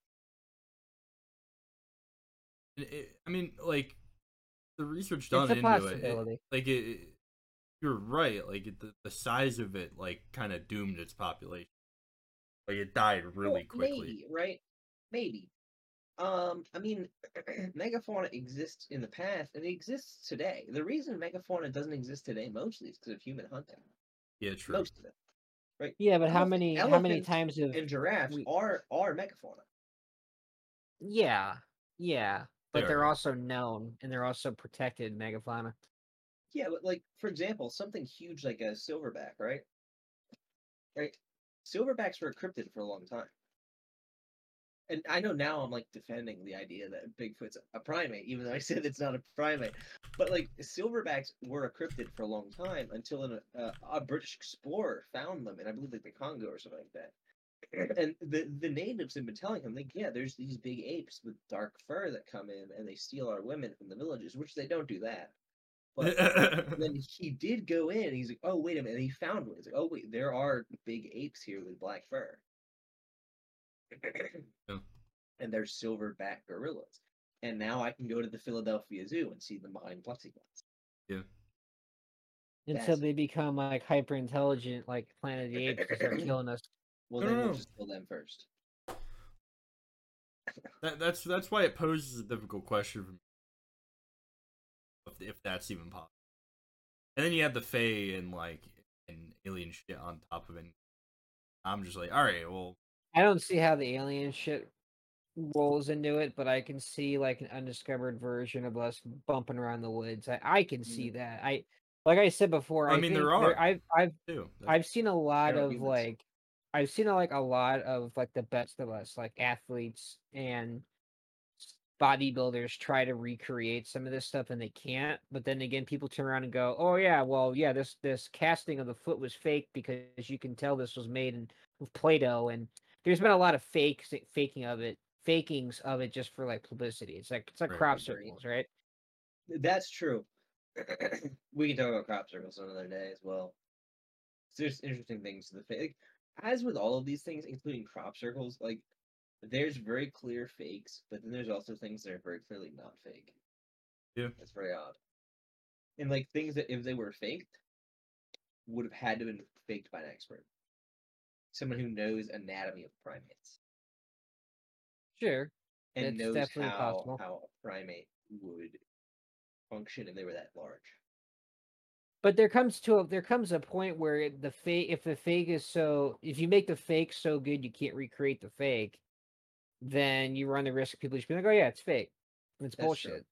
I mean, like the research It's done a into possibility. you're right. Like the size of it, like kind of doomed its population. Like it died really quickly. Maybe, right? Maybe. I mean, megafauna exists in the past, and it exists today. The reason megafauna doesn't exist today mostly is because of human hunting. Yeah, true. Most of it, right? Yeah, but how many Elephants times have and giraffes we? are megafauna. Yeah, but They they're are. also known and they're also protected megafauna. Yeah, but like for example, something huge like a silverback, right? Right. Silverbacks were a cryptid for a long time. And I know now I'm like defending the idea that Bigfoot's a primate, even though I said it's not a primate. But like silverbacks were a cryptid for a long time until a British explorer found them in I believe like the Congo or something like that. And the natives have been telling him like, yeah, there's these big apes with dark fur that come in and they steal our women from the villages, which they don't do that. But then he did go in and he's like, oh wait a minute, and he found one. He's like, oh wait, there are big apes here with black fur. Yeah. And they're silverback gorillas. And now I can go to the Philadelphia Zoo and see them behind plexiglass. Yeah. Until they become like hyper intelligent, like Planet of the Apes, and start killing us. Well, No, then no, we'll no. just kill them first. That's why it poses a difficult question for me. If that's even possible. And then you have the Fae and like and alien shit on top of it. I'm just like, all right, well, I don't see how the alien shit rolls into it, but I can see like an undiscovered version of us bumping around the woods. I can see that. Like I said before, I I mean, think there are I've too. seen a lot They're of humans. like I've seen like a lot of like the best of us, like athletes and bodybuilders try to recreate some of this stuff and they can't. But then again, people turn around and go, "Oh yeah, well yeah, this casting of the foot was fake because you can tell this was made with Play-Doh." And there's been a lot of fakings of it just for like publicity. It's like Right. crop circles, right? That's true. We can talk about crop circles another day as well. There's interesting things to the fake. As with all of these things, including crop circles, like there's very clear fakes, but then there's also things that are very clearly not fake. Yeah. That's very odd. And like things that if they were faked, would have had to have been faked by an expert. Someone who knows anatomy of primates. Sure. And It's knows definitely how possible. a primate would function if they were that large. But there comes a point where if the fake is if you make the fake so good you can't recreate the fake, then you run the risk of people just being like, "Oh yeah, it's fake." And it's That's bullshit. true.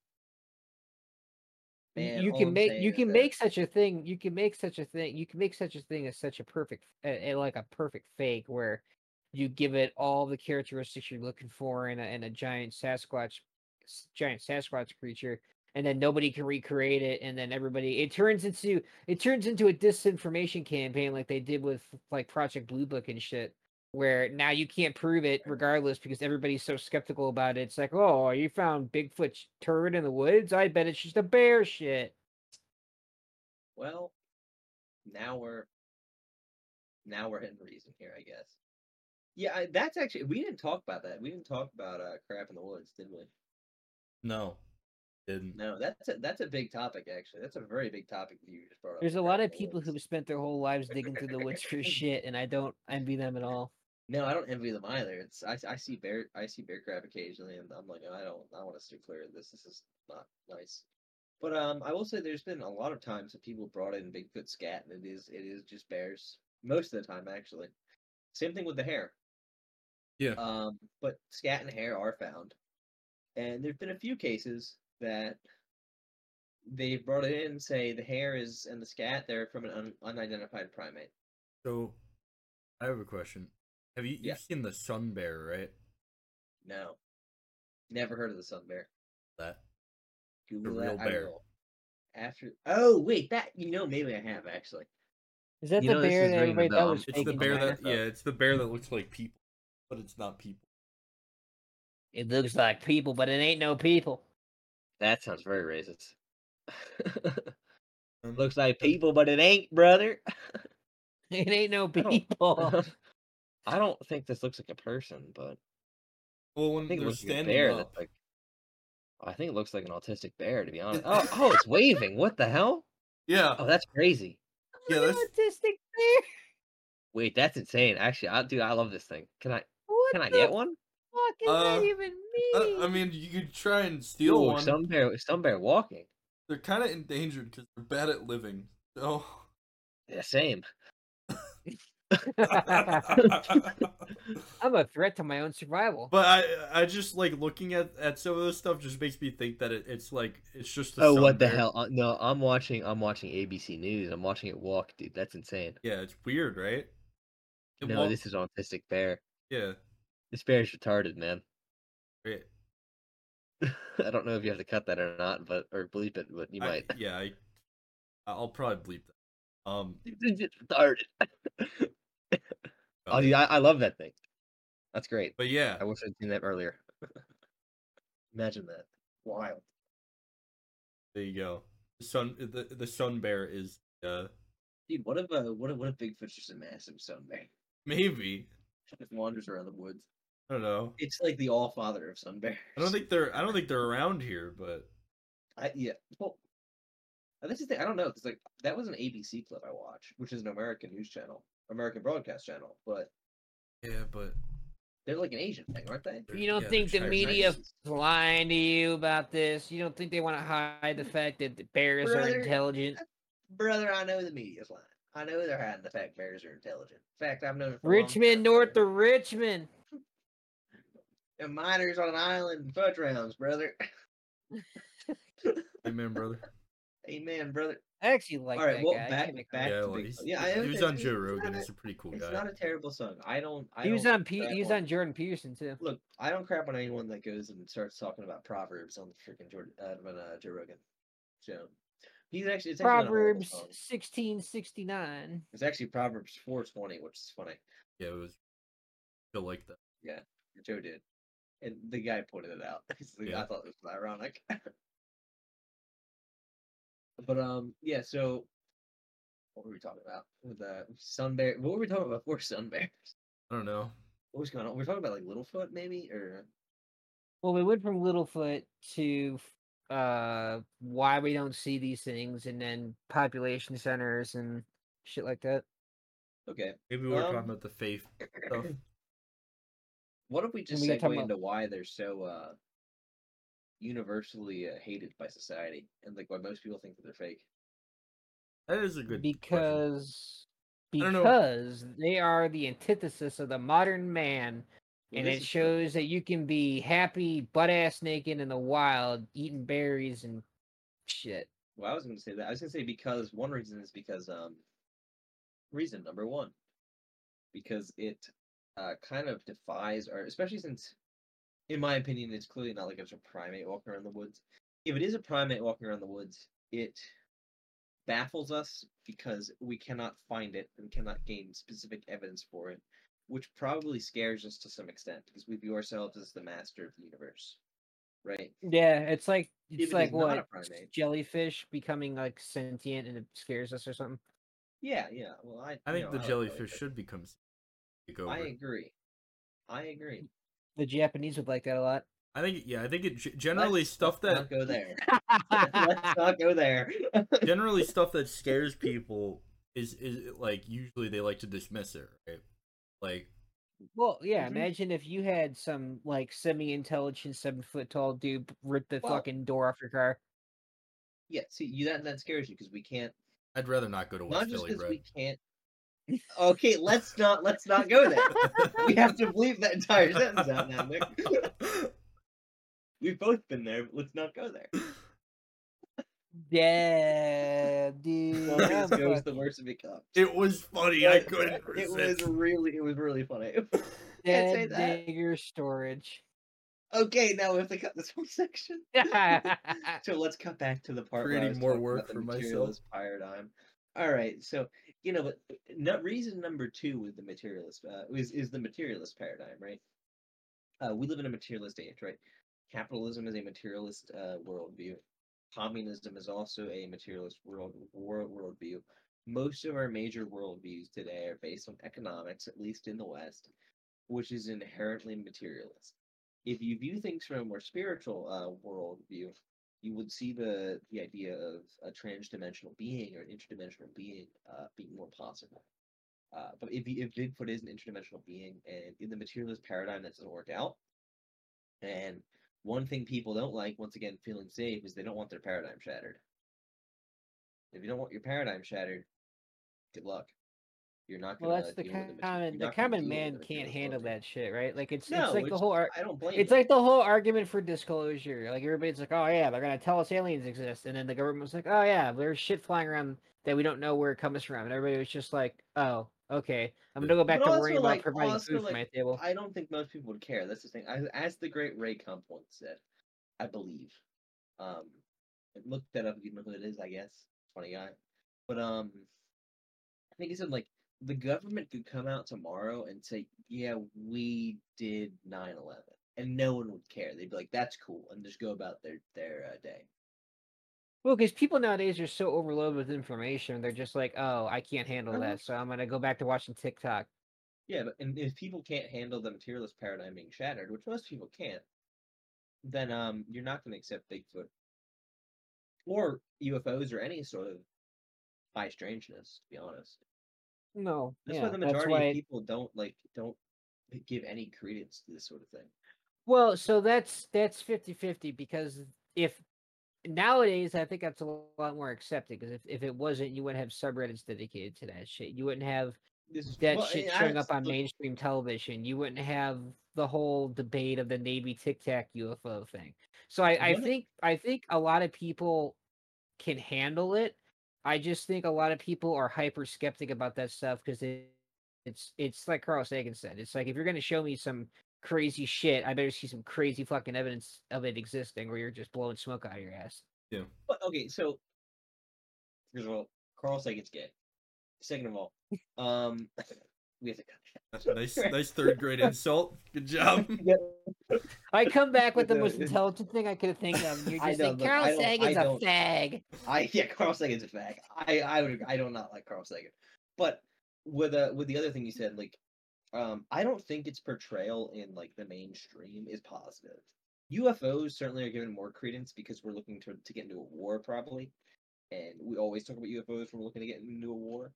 Man, You all can I'm make saying you is can that- make such a thing. You can make such a thing as such a perfect like a perfect fake where you give it all the characteristics you're looking for in a giant Sasquatch creature, and then nobody can recreate it, and then it turns into a disinformation campaign like they did with like Project Blue Book and shit, where now you can't prove it regardless because everybody's so skeptical about it. It's like, oh, you found Bigfoot's turd in the woods? I bet it's just a bear shit. Well, now we're hitting reason here, I guess. Yeah, that's actually we didn't talk about that. We didn't talk about crap in the woods, did we? No, didn't. No, that's a big topic actually. That's a very big topic that you just brought up. There's a crap lot in of the people woods. who've spent their whole lives digging through the woods for shit, and I don't envy them at all. No, I don't envy them either. It's I see bear crap occasionally, and I'm like, I want to steer clear of this. This is not nice. But I will say there's been a lot of times that people brought in Bigfoot scat, and it is just bears most of the time actually. Same thing with the hare. Yeah. But scat and hare are found, and there've been a few cases that they brought it in and say the hare and the scat they're from an unidentified primate. So, I have a question. Have you've seen the sun bear, right? No, never heard of the sun bear. That Google the real that. bear. I will. Oh wait, that maybe I have actually. Is that You the know, this bear is that ringing the everybody bell. thought was It's fake the in bear China? that it's the bear that looks like people, but it's not people. It looks like people, but it ain't no people. That sounds very racist. Looks like people, but it ain't, brother. It ain't no I don't- people. I don't think this looks like a person, but Well, I when think it they're looks like a standing bear. up, That's like, I think it looks like an autistic bear, to be honest. It- Oh, it's waving. What the hell? yeah, Oh, that's crazy. yeah, An that's autistic bear. Wait, that's insane. Actually, dude, I love this thing. What Can I the get one? fuck is that even mean? I mean, you could try and steal Ooh, one. some bear walking. They're kind of endangered because they're bad at living. So, Yeah, same. I'm a threat to my own survival. But I just like looking at some of this stuff just makes me think that it's like it's just a Oh, sun what the bear. hell? No, I'm watching ABC News. I'm watching it walk, dude. That's insane. Yeah, it's weird, right? It No, won't- this is an autistic bear. yeah. This bear is retarded, man. Right. I don't know if you have to cut that or not, or bleep it, but you might. I'll probably bleep that. It's retarded. Oh, Oh, dude, I love that thing. That's great. but yeah, I wish I'd seen that earlier. Imagine that. Wild. there you go. The sun bear is Dude, what if Bigfoot's just a massive sun bear? maybe, Just wanders around the woods. I don't know. It's like the all father of sun bears. I don't think they're around here, but Yeah. Well, this is the thing. I don't know because like that was an ABC clip I watched, which is an American news channel, American broadcast channel, but yeah, but they're like an Asian thing, aren't they? You don't yeah, think the they're media Chinese. is lying to you about this? You don't think they want to hide the fact that the bears are Brother, intelligent? Brother, I know the media's lying. I know they're hiding the fact bears are intelligent. In fact, I've known it for Richmond, a long north time. of Richmond. And miners on an island in fudge rounds, brother. amen, brother. Amen, brother. I actually like All right, that well, guy. I back can't make back Yeah, to well, Bigfoot. he's, Yeah, he was on Joe Rogan. He's a pretty cool It's guy. not a terrible song. I don't. He was don't on crap he was on Jordan Peterson too. Look, I don't crap on anyone that goes and starts talking about proverbs on the freaking Joe Rogan show. It's actually not a horrible Proverbs song. 1669. It's actually Proverbs 4:20, which is funny. Yeah, it was feel like that. Yeah, Joe did, and the guy pointed it out. He's like, Yeah. I thought it was ironic. But yeah. So what were we talking about with sun bear? What were we talking about before sun bears? I don't know. What was going on? We're talking about like Littlefoot, maybe, or Well, we went from Littlefoot to why we don't see these things, and then population centers and shit like that. okay. Maybe we were Um, talking about the faith stuff. What if we just we gotta talk segue about- into why they're so universally hated by society, and like why most people think that they're fake? That is a good question. Because don't know. because they are the antithesis of the modern man, Well, and this it is true. shows that you can be happy butt ass naked in the wild eating berries and shit. Well, I was going to say that. I was going to say because one reason is because reason number one, because it kind of defies our, especially since, in my opinion, it's clearly not like it's a primate walking around the woods. If it is a primate walking around the woods, it baffles us because we cannot find it and cannot gain specific evidence for it, which probably scares us to some extent because we view ourselves as the master of the universe, right? Yeah, it's like If it's it like is not a what primate. jellyfish becoming like sentient and it scares us or something. Yeah, yeah. Well, I you think know, the like jellyfish that. should become take over. I agree. I agree. The Japanese would like that a lot. I think it generally Let's stuff not that go there. Let's not go there. generally stuff that scares people is like usually they like to dismiss it, right? Like Well, yeah. Mhm. Imagine if you had some like semi-intelligent 7 foot tall dude rip the Well- fucking door off your car. Yeah, see, that scares you because we can't. I'd rather not go to Not West just Philly, because bro. we can't. Okay, let's not go there. We have to bleep that entire sentence out now, Nick. We've both been there, but let's not go there. Yeah, dude. The longer this I'm goes, fuck- the worse it becomes. It was funny. I couldn't It resist. was really funny. Can't say Dead that. digger storage. Okay, now we have to cut this whole section. So let's cut back to the part where I Creating was more talking work about the for myself. materialist paradigm. All right, so but reason number two with the materialist is the materialist paradigm, right? We live in a materialist age, right? Capitalism is a materialist worldview. Communism is also a materialist worldview. most of our major worldviews today are based on economics, at least in the West, which is inherently materialist. If you view things from a more spiritual worldview, you would see the idea of a transdimensional being or an interdimensional being being more possible. But if Bigfoot is an interdimensional being, and in the materialist paradigm that doesn't work out, and one thing people don't like, once again, feeling safe, is they don't want their paradigm shattered. If you don't want your paradigm shattered, good luck. You're not Well, gonna that's the deal with common the not gonna common deal with man the can't materialist handle worldview. that shit, right? Like it's No, like the which whole I don't blame it's them. like the whole argument for disclosure. Like everybody's like, "Oh yeah, they're gonna tell us aliens exist," and then the government's like, "Oh yeah, there's shit flying around that we don't know where it comes from," and everybody was just like, "Oh, okay, I'm gonna go back But to also, worrying about providing food for my table." I don't think most people would care. That's the thing. As the great Ray Kump once said, I believe. Um, look that up if you know who it is. I guess funny guy. But I think he said like the government could come out tomorrow and say, "Yeah, we did 9/11," and no one would care. They'd be like, "That's cool," and just go about their day. Well, because people nowadays are so overloaded with information, they're just like, "Oh, I can't handle Uh-huh. that, so I'm gonna go back to watching TikTok." Yeah, but and if people can't handle the materialist paradigm being shattered, which most people can't, then you're not going to accept Bigfoot or UFOs or any sort of high strangeness. To be honest, No, that's why yeah, the that's majority of why. people don't give any credence to this sort of thing. Well, so that's 50-50 because if nowadays I think that's a lot more accepted because if it wasn't, you wouldn't have subreddits dedicated to that shit. You wouldn't have This is that well, shit showing up on mainstream television. You wouldn't have the whole debate of the Navy Tic Tac UFO thing. So I think a lot of people can handle it. I just think a lot of people are hyper skeptic about that stuff because it's like Carl Sagan said. It's like if you're gonna show me some crazy shit, I better see some crazy fucking evidence of it existing, or you're just blowing smoke out of your ass. Yeah. But okay, so first of all, Carl Sagan's gay. Second of all, we have to cut Nice third grade insult. Good job. I come back with the The- most intelligent thing I could think of, and you're I just know, saying look, Carl I don't- I Sagan's a don't- fag. Carl Sagan's a fag. I do not like Carl Sagan. But with the other thing you said, like, I don't think its portrayal in like the mainstream is positive. UFOs certainly are given more credence because we're looking to get into a war probably, and we always talk about UFOs when we're looking to get into a war.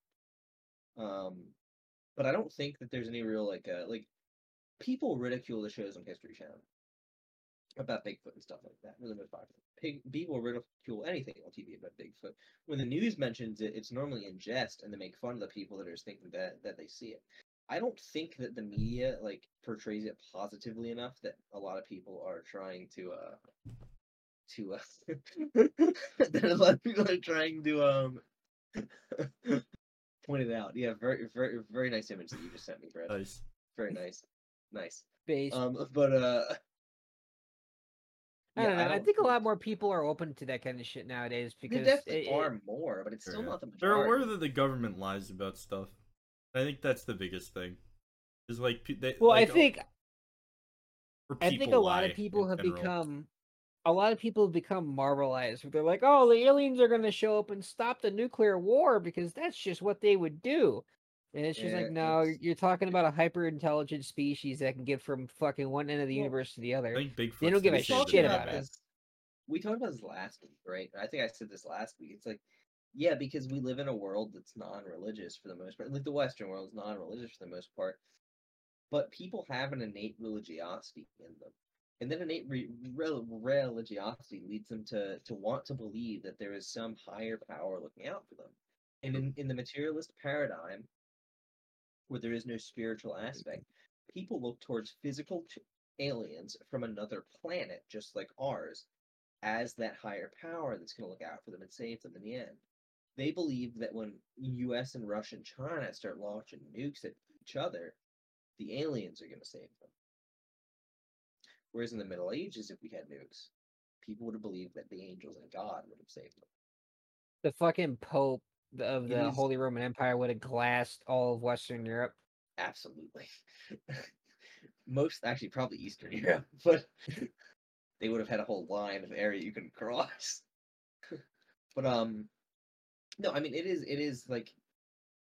But I don't think that there's any real like people ridicule the shows on History Channel about Bigfoot and stuff like that. For the most part, people ridicule anything on TV about Bigfoot. When the news mentions it, it's normally in jest, and they make fun of the people that are just thinking that they see it. I don't think that the media like portrays it positively enough that a lot of people are trying to that a lot of people are trying to point it out. Yeah, very nice image that you just sent me, Brett. Nice. Very nice. Based. But I don't know. I don't think a lot more people are open to that kind of shit nowadays There because definitely are more, but it's still not the They're majority. aware that the government lies about stuff. I think that's the biggest thing. Is like they. well, like, I think or I think a people lot lie of people in have general. become Marvelized. Where they're like, oh, the aliens are going to show up and stop the nuclear war because that's just what they would do. And it's just Yeah, like, no, it's- you're talking about a hyper intelligent species that can get from fucking one end of the Well, universe to the other. I think Bigfoot's They don't give the a same talked shit thing. about it. We talked about this last week, right? I think I said this last week. It's like, yeah, because we live in a world that's non-religious for the most part. Like the Western world is non-religious for the most part, but people have an innate religiosity in them, and that innate religiosity leads them to want to believe that there is some higher power looking out for them. And in the materialist paradigm, where there is no spiritual aspect, people look towards physical aliens from another planet, just like ours, as that higher power that's going to look out for them and save them in the end. They believe that when US and Russia and China start launching nukes at each other, the aliens are going to save them. Whereas in the Middle Ages, if we had nukes, people would have believed that the angels and God would have saved them. The fucking Pope of It the is- Holy Roman Empire would have glassed all of Western Europe. Absolutely. Most, actually, probably Eastern Europe, but they would have had a whole line of area you can cross. But no, I mean it is like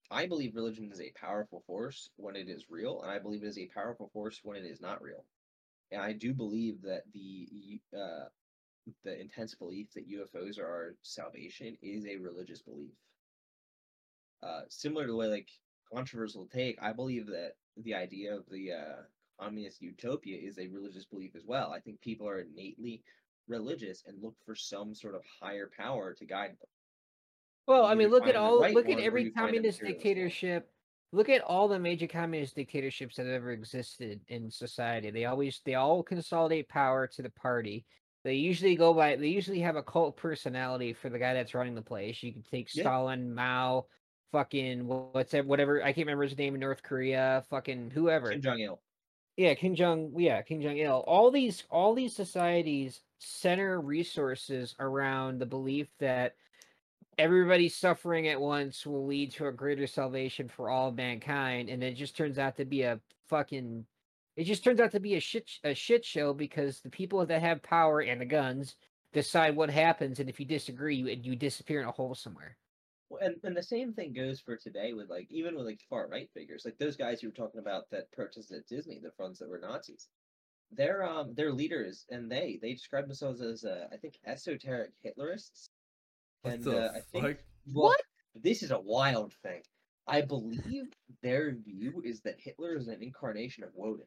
I believe religion is a powerful force when it is real, and I believe it is a powerful force when it is not real. And I do believe that the intense belief that UFOs are our salvation is a religious belief. Similar to the way like controversial take, I believe that the idea of the communist utopia is a religious belief as well. I think people are innately religious and look for some sort of higher power to guide them. Well, I You mean, either find the right look at one or every you find a communist materialist one. dictatorship. Look at all the major communist dictatorships that have ever existed in society. They all consolidate power to the party. They usually have a cult personality for the guy that's running the place. You can take Yeah. Stalin, Mao, fucking whatever, I can't remember his name in North Korea, fucking whoever. Kim Jong Il. Yeah, Kim Jong Il. All these societies center resources around the belief that everybody suffering at once will lead to a greater salvation for all of mankind, and it just turns out to be a fucking it just turns out to be a shit show because the people that have power and the guns decide what happens, and if you disagree, you disappear in a hole somewhere. And the same thing goes for today with like even with like far right figures, like those guys you were talking about that protested at Disney, the ones that were Nazis. Their leaders, and they describe themselves as I think esoteric Hitlerists. What And the I think fuck? well, this is a wild thing. I believe their view is that Hitler is an incarnation of Woden,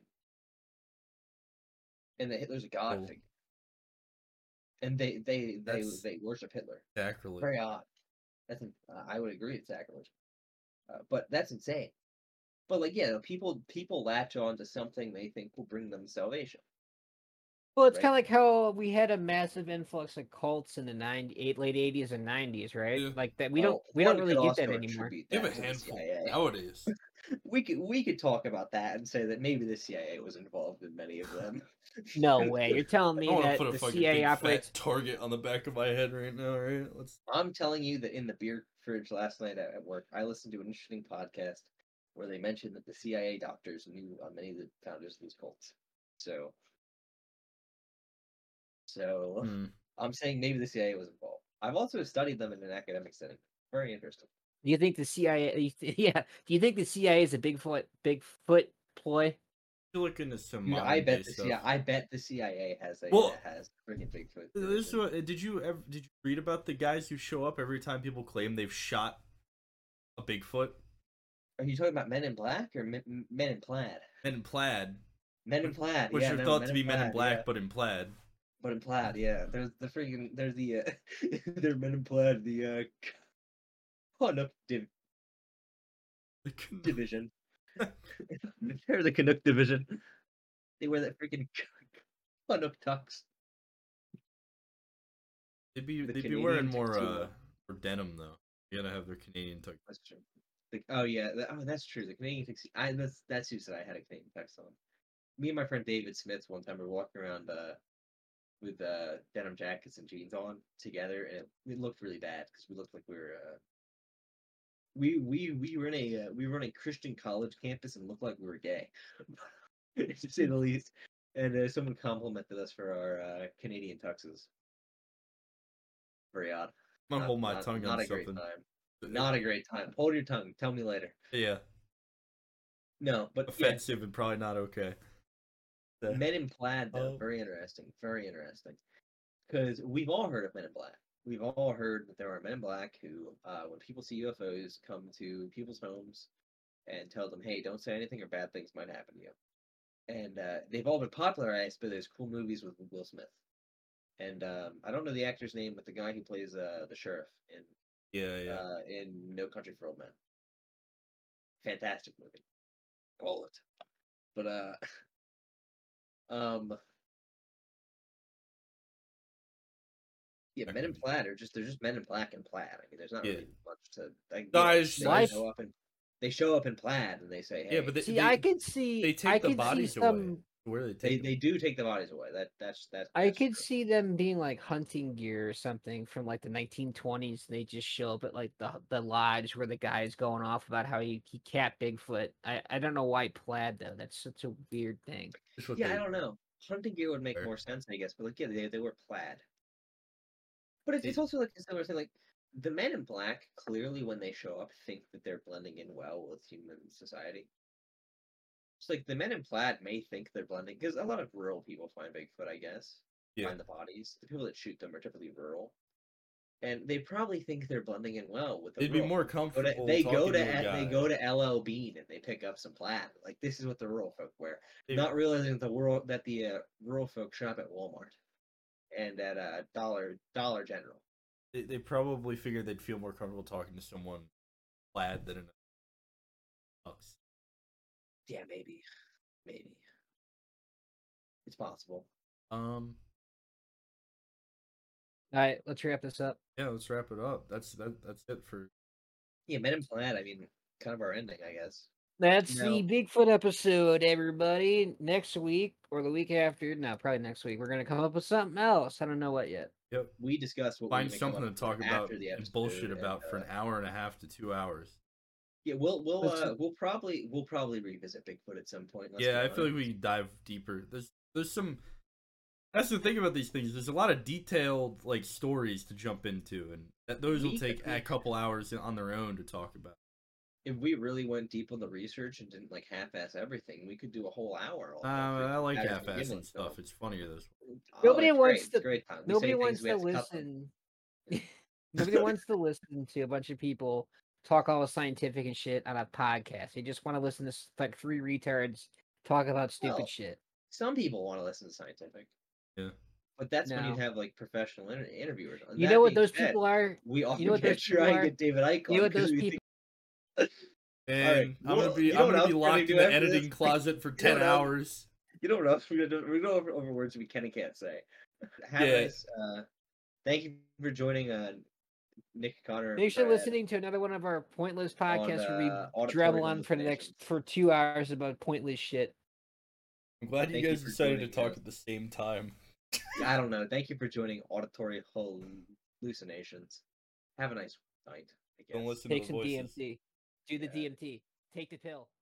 and that Hitler's a god Oh. figure, and That's they worship Hitler. sacrilege. Very odd. I would agree it's sacrilege, but that's insane. But like, yeah, people latch on to something they think will bring them salvation. Well, it's Right. kind of like how we had a massive influx of cults in the late 80s and 90s, right? Yeah. Like that, we Well, don't one really could get that also anymore. attribute You have that a to the handful CIA. nowadays. We could talk about that and say that maybe the CIA was involved in many of them. No way. You're telling I me want to that put a the fucking CIA big operates. fat target on the back of my head right now, right? Let's. I'm telling you that in the beer fridge last night at work, I listened to an interesting podcast where they mentioned that the CIA doctors knew many of the founders of these cults. So Hmm. I'm saying maybe the CIA was involved. I've also studied them in an academic setting. Very interesting. Do you think the CIA? Yeah. Do you think the CIA is a Bigfoot ploy? You look into some Dude, modern day stuff. I bet the CIA has Well, has freaking Bigfoot. This is division. what, did you read about the guys who show up every time people claim they've shot a Bigfoot? Are you talking about Men in Black or Men in Plaid? Men in plaid, Men in Plaid, which yeah, are no, thought Men to in be Men in Plaid, Black, yeah. but in plaid. But in Plaid, yeah. There's the they're Men in Plaid, the Canuck division. They're the Canuck division. They wear that freaking Canuck tux. They'd The be Canadian wearing tuxedo. more denim though. You gotta have their Canadian tux. That's true. Oh yeah, that's true. The Canadian tuxedo. That's who said I had a Canadian tux on. Me and my friend David Smith one time were walking around with denim jackets and jeans on together, and it looked really bad because we looked like we were we were in a Christian college campus and looked like we were gay, to say the least. And someone complimented us for our Canadian tuxes. Very odd. I'm gonna hold my Not, tongue not on a great something. time. Not a great time. Hold your tongue. Tell me later. Yeah, No, but yeah, offensive and probably not okay. Men in Plaid though, Oh. very interesting. Very interesting. Because we've all heard of Men in Black. We've all heard that there are Men in Black who, when people see UFOs, come to people's homes and tell them, "Hey, don't say anything or bad things might happen to you." And they've all been popularized by those cool movies with Will Smith. And I don't know the actor's name, but the guy who plays the sheriff in No Country for Old Men. Fantastic movie. All it. But yeah, Men in Plaid they're just Men in Black and Plaid. I mean, there's not really much to. Like, No, yeah, I just- they show up in Plaid and they say, "Hey." Yeah, but See, I could see. they I take the could see bodies some. away. Where do they take they do take the bodies away. That's I that's could true. see them being like hunting gear or something from like the 1920s. They just show up at like the lodge where the guy's going off about how he capped Bigfoot. I don't know why plaid though. That's such a weird thing. That's what Yeah, they- I don't know. Hunting gear would make Fair. more sense, I guess. But like, yeah, they wear plaid. But it's also like a similar thing. Like, The Men in Black clearly, when they show up, think that they're blending in well with human society. It's like the Men in Plaid may think they're blending because a lot of rural people find Bigfoot, I guess. Yeah. Find the bodies. The people that shoot them are typically rural, and they probably think they're blending in well with the. They'd be rural more folk. comfortable They talking go to to a guy. they go to LL Bean and they pick up some plaid. Like this is what the rural folk wear, They- not realizing that the rural folk shop at Walmart and at Dollar General. They probably figured they'd feel more comfortable talking to someone plaid than in a tux. Yeah, maybe. It's possible. All right, let's wrap this up. Yeah, let's wrap it up. That's it for. Yeah, Men in Plaid. I mean, kind of our ending, I guess. That's No. the Bigfoot episode, everybody. Next week or the week after, no, probably next week, we're gonna come up with something else. I don't know what yet. Yep. We discussed what Find we're gonna come something to up talk with about after the and episode, bullshit and, about for an hour and a half to 2 hours. Yeah, we'll probably revisit Bigfoot at some point. Yeah, I feel like we can dive deeper. There's some. That's the thing about these things. There's a lot of detailed like stories to jump into, and those will take a couple hours on their own to talk about. If we really went deep on the research and didn't like half-ass everything, we could do a whole hour. On I like Patterson half-assing Gimlin stuff. film. It's funnier this way. Nobody it's wants great. to- It's great time. We Nobody say wants things, we to have cut them. listen. Nobody wants to listen to a bunch of people talk all scientific and shit on a podcast. They just want to listen to like three retards talk about stupid Well, shit. Some people want to listen to scientific. Yeah. But that's when No. you'd have like professional interviewers. And You that know what being those said, people are? We often know what those try people and are? get David Icke on. You know what 'cause those we people? And Alright, I'm well, gonna be you know what else we're locked gonna in do the after editing this? closet for You know 10 what else? hours. You know what else we're gonna do? We're gonna go over words we can and can't say. Have Yeah. a nice. Thank you for joining Nick, Connor. and Thanks for Brad listening to another one of our pointless podcasts where we Auditory drabble on for the next hallucinations. for 2 hours about pointless shit. I'm glad you Thank you guys for decided to joining talk us. at the same time. I don't know. Thank you for joining Auditory Hallucinations. Have a nice night. I guess. Don't listen Take to some the voices. DMT. Do the Yeah. DMT. Take the pill.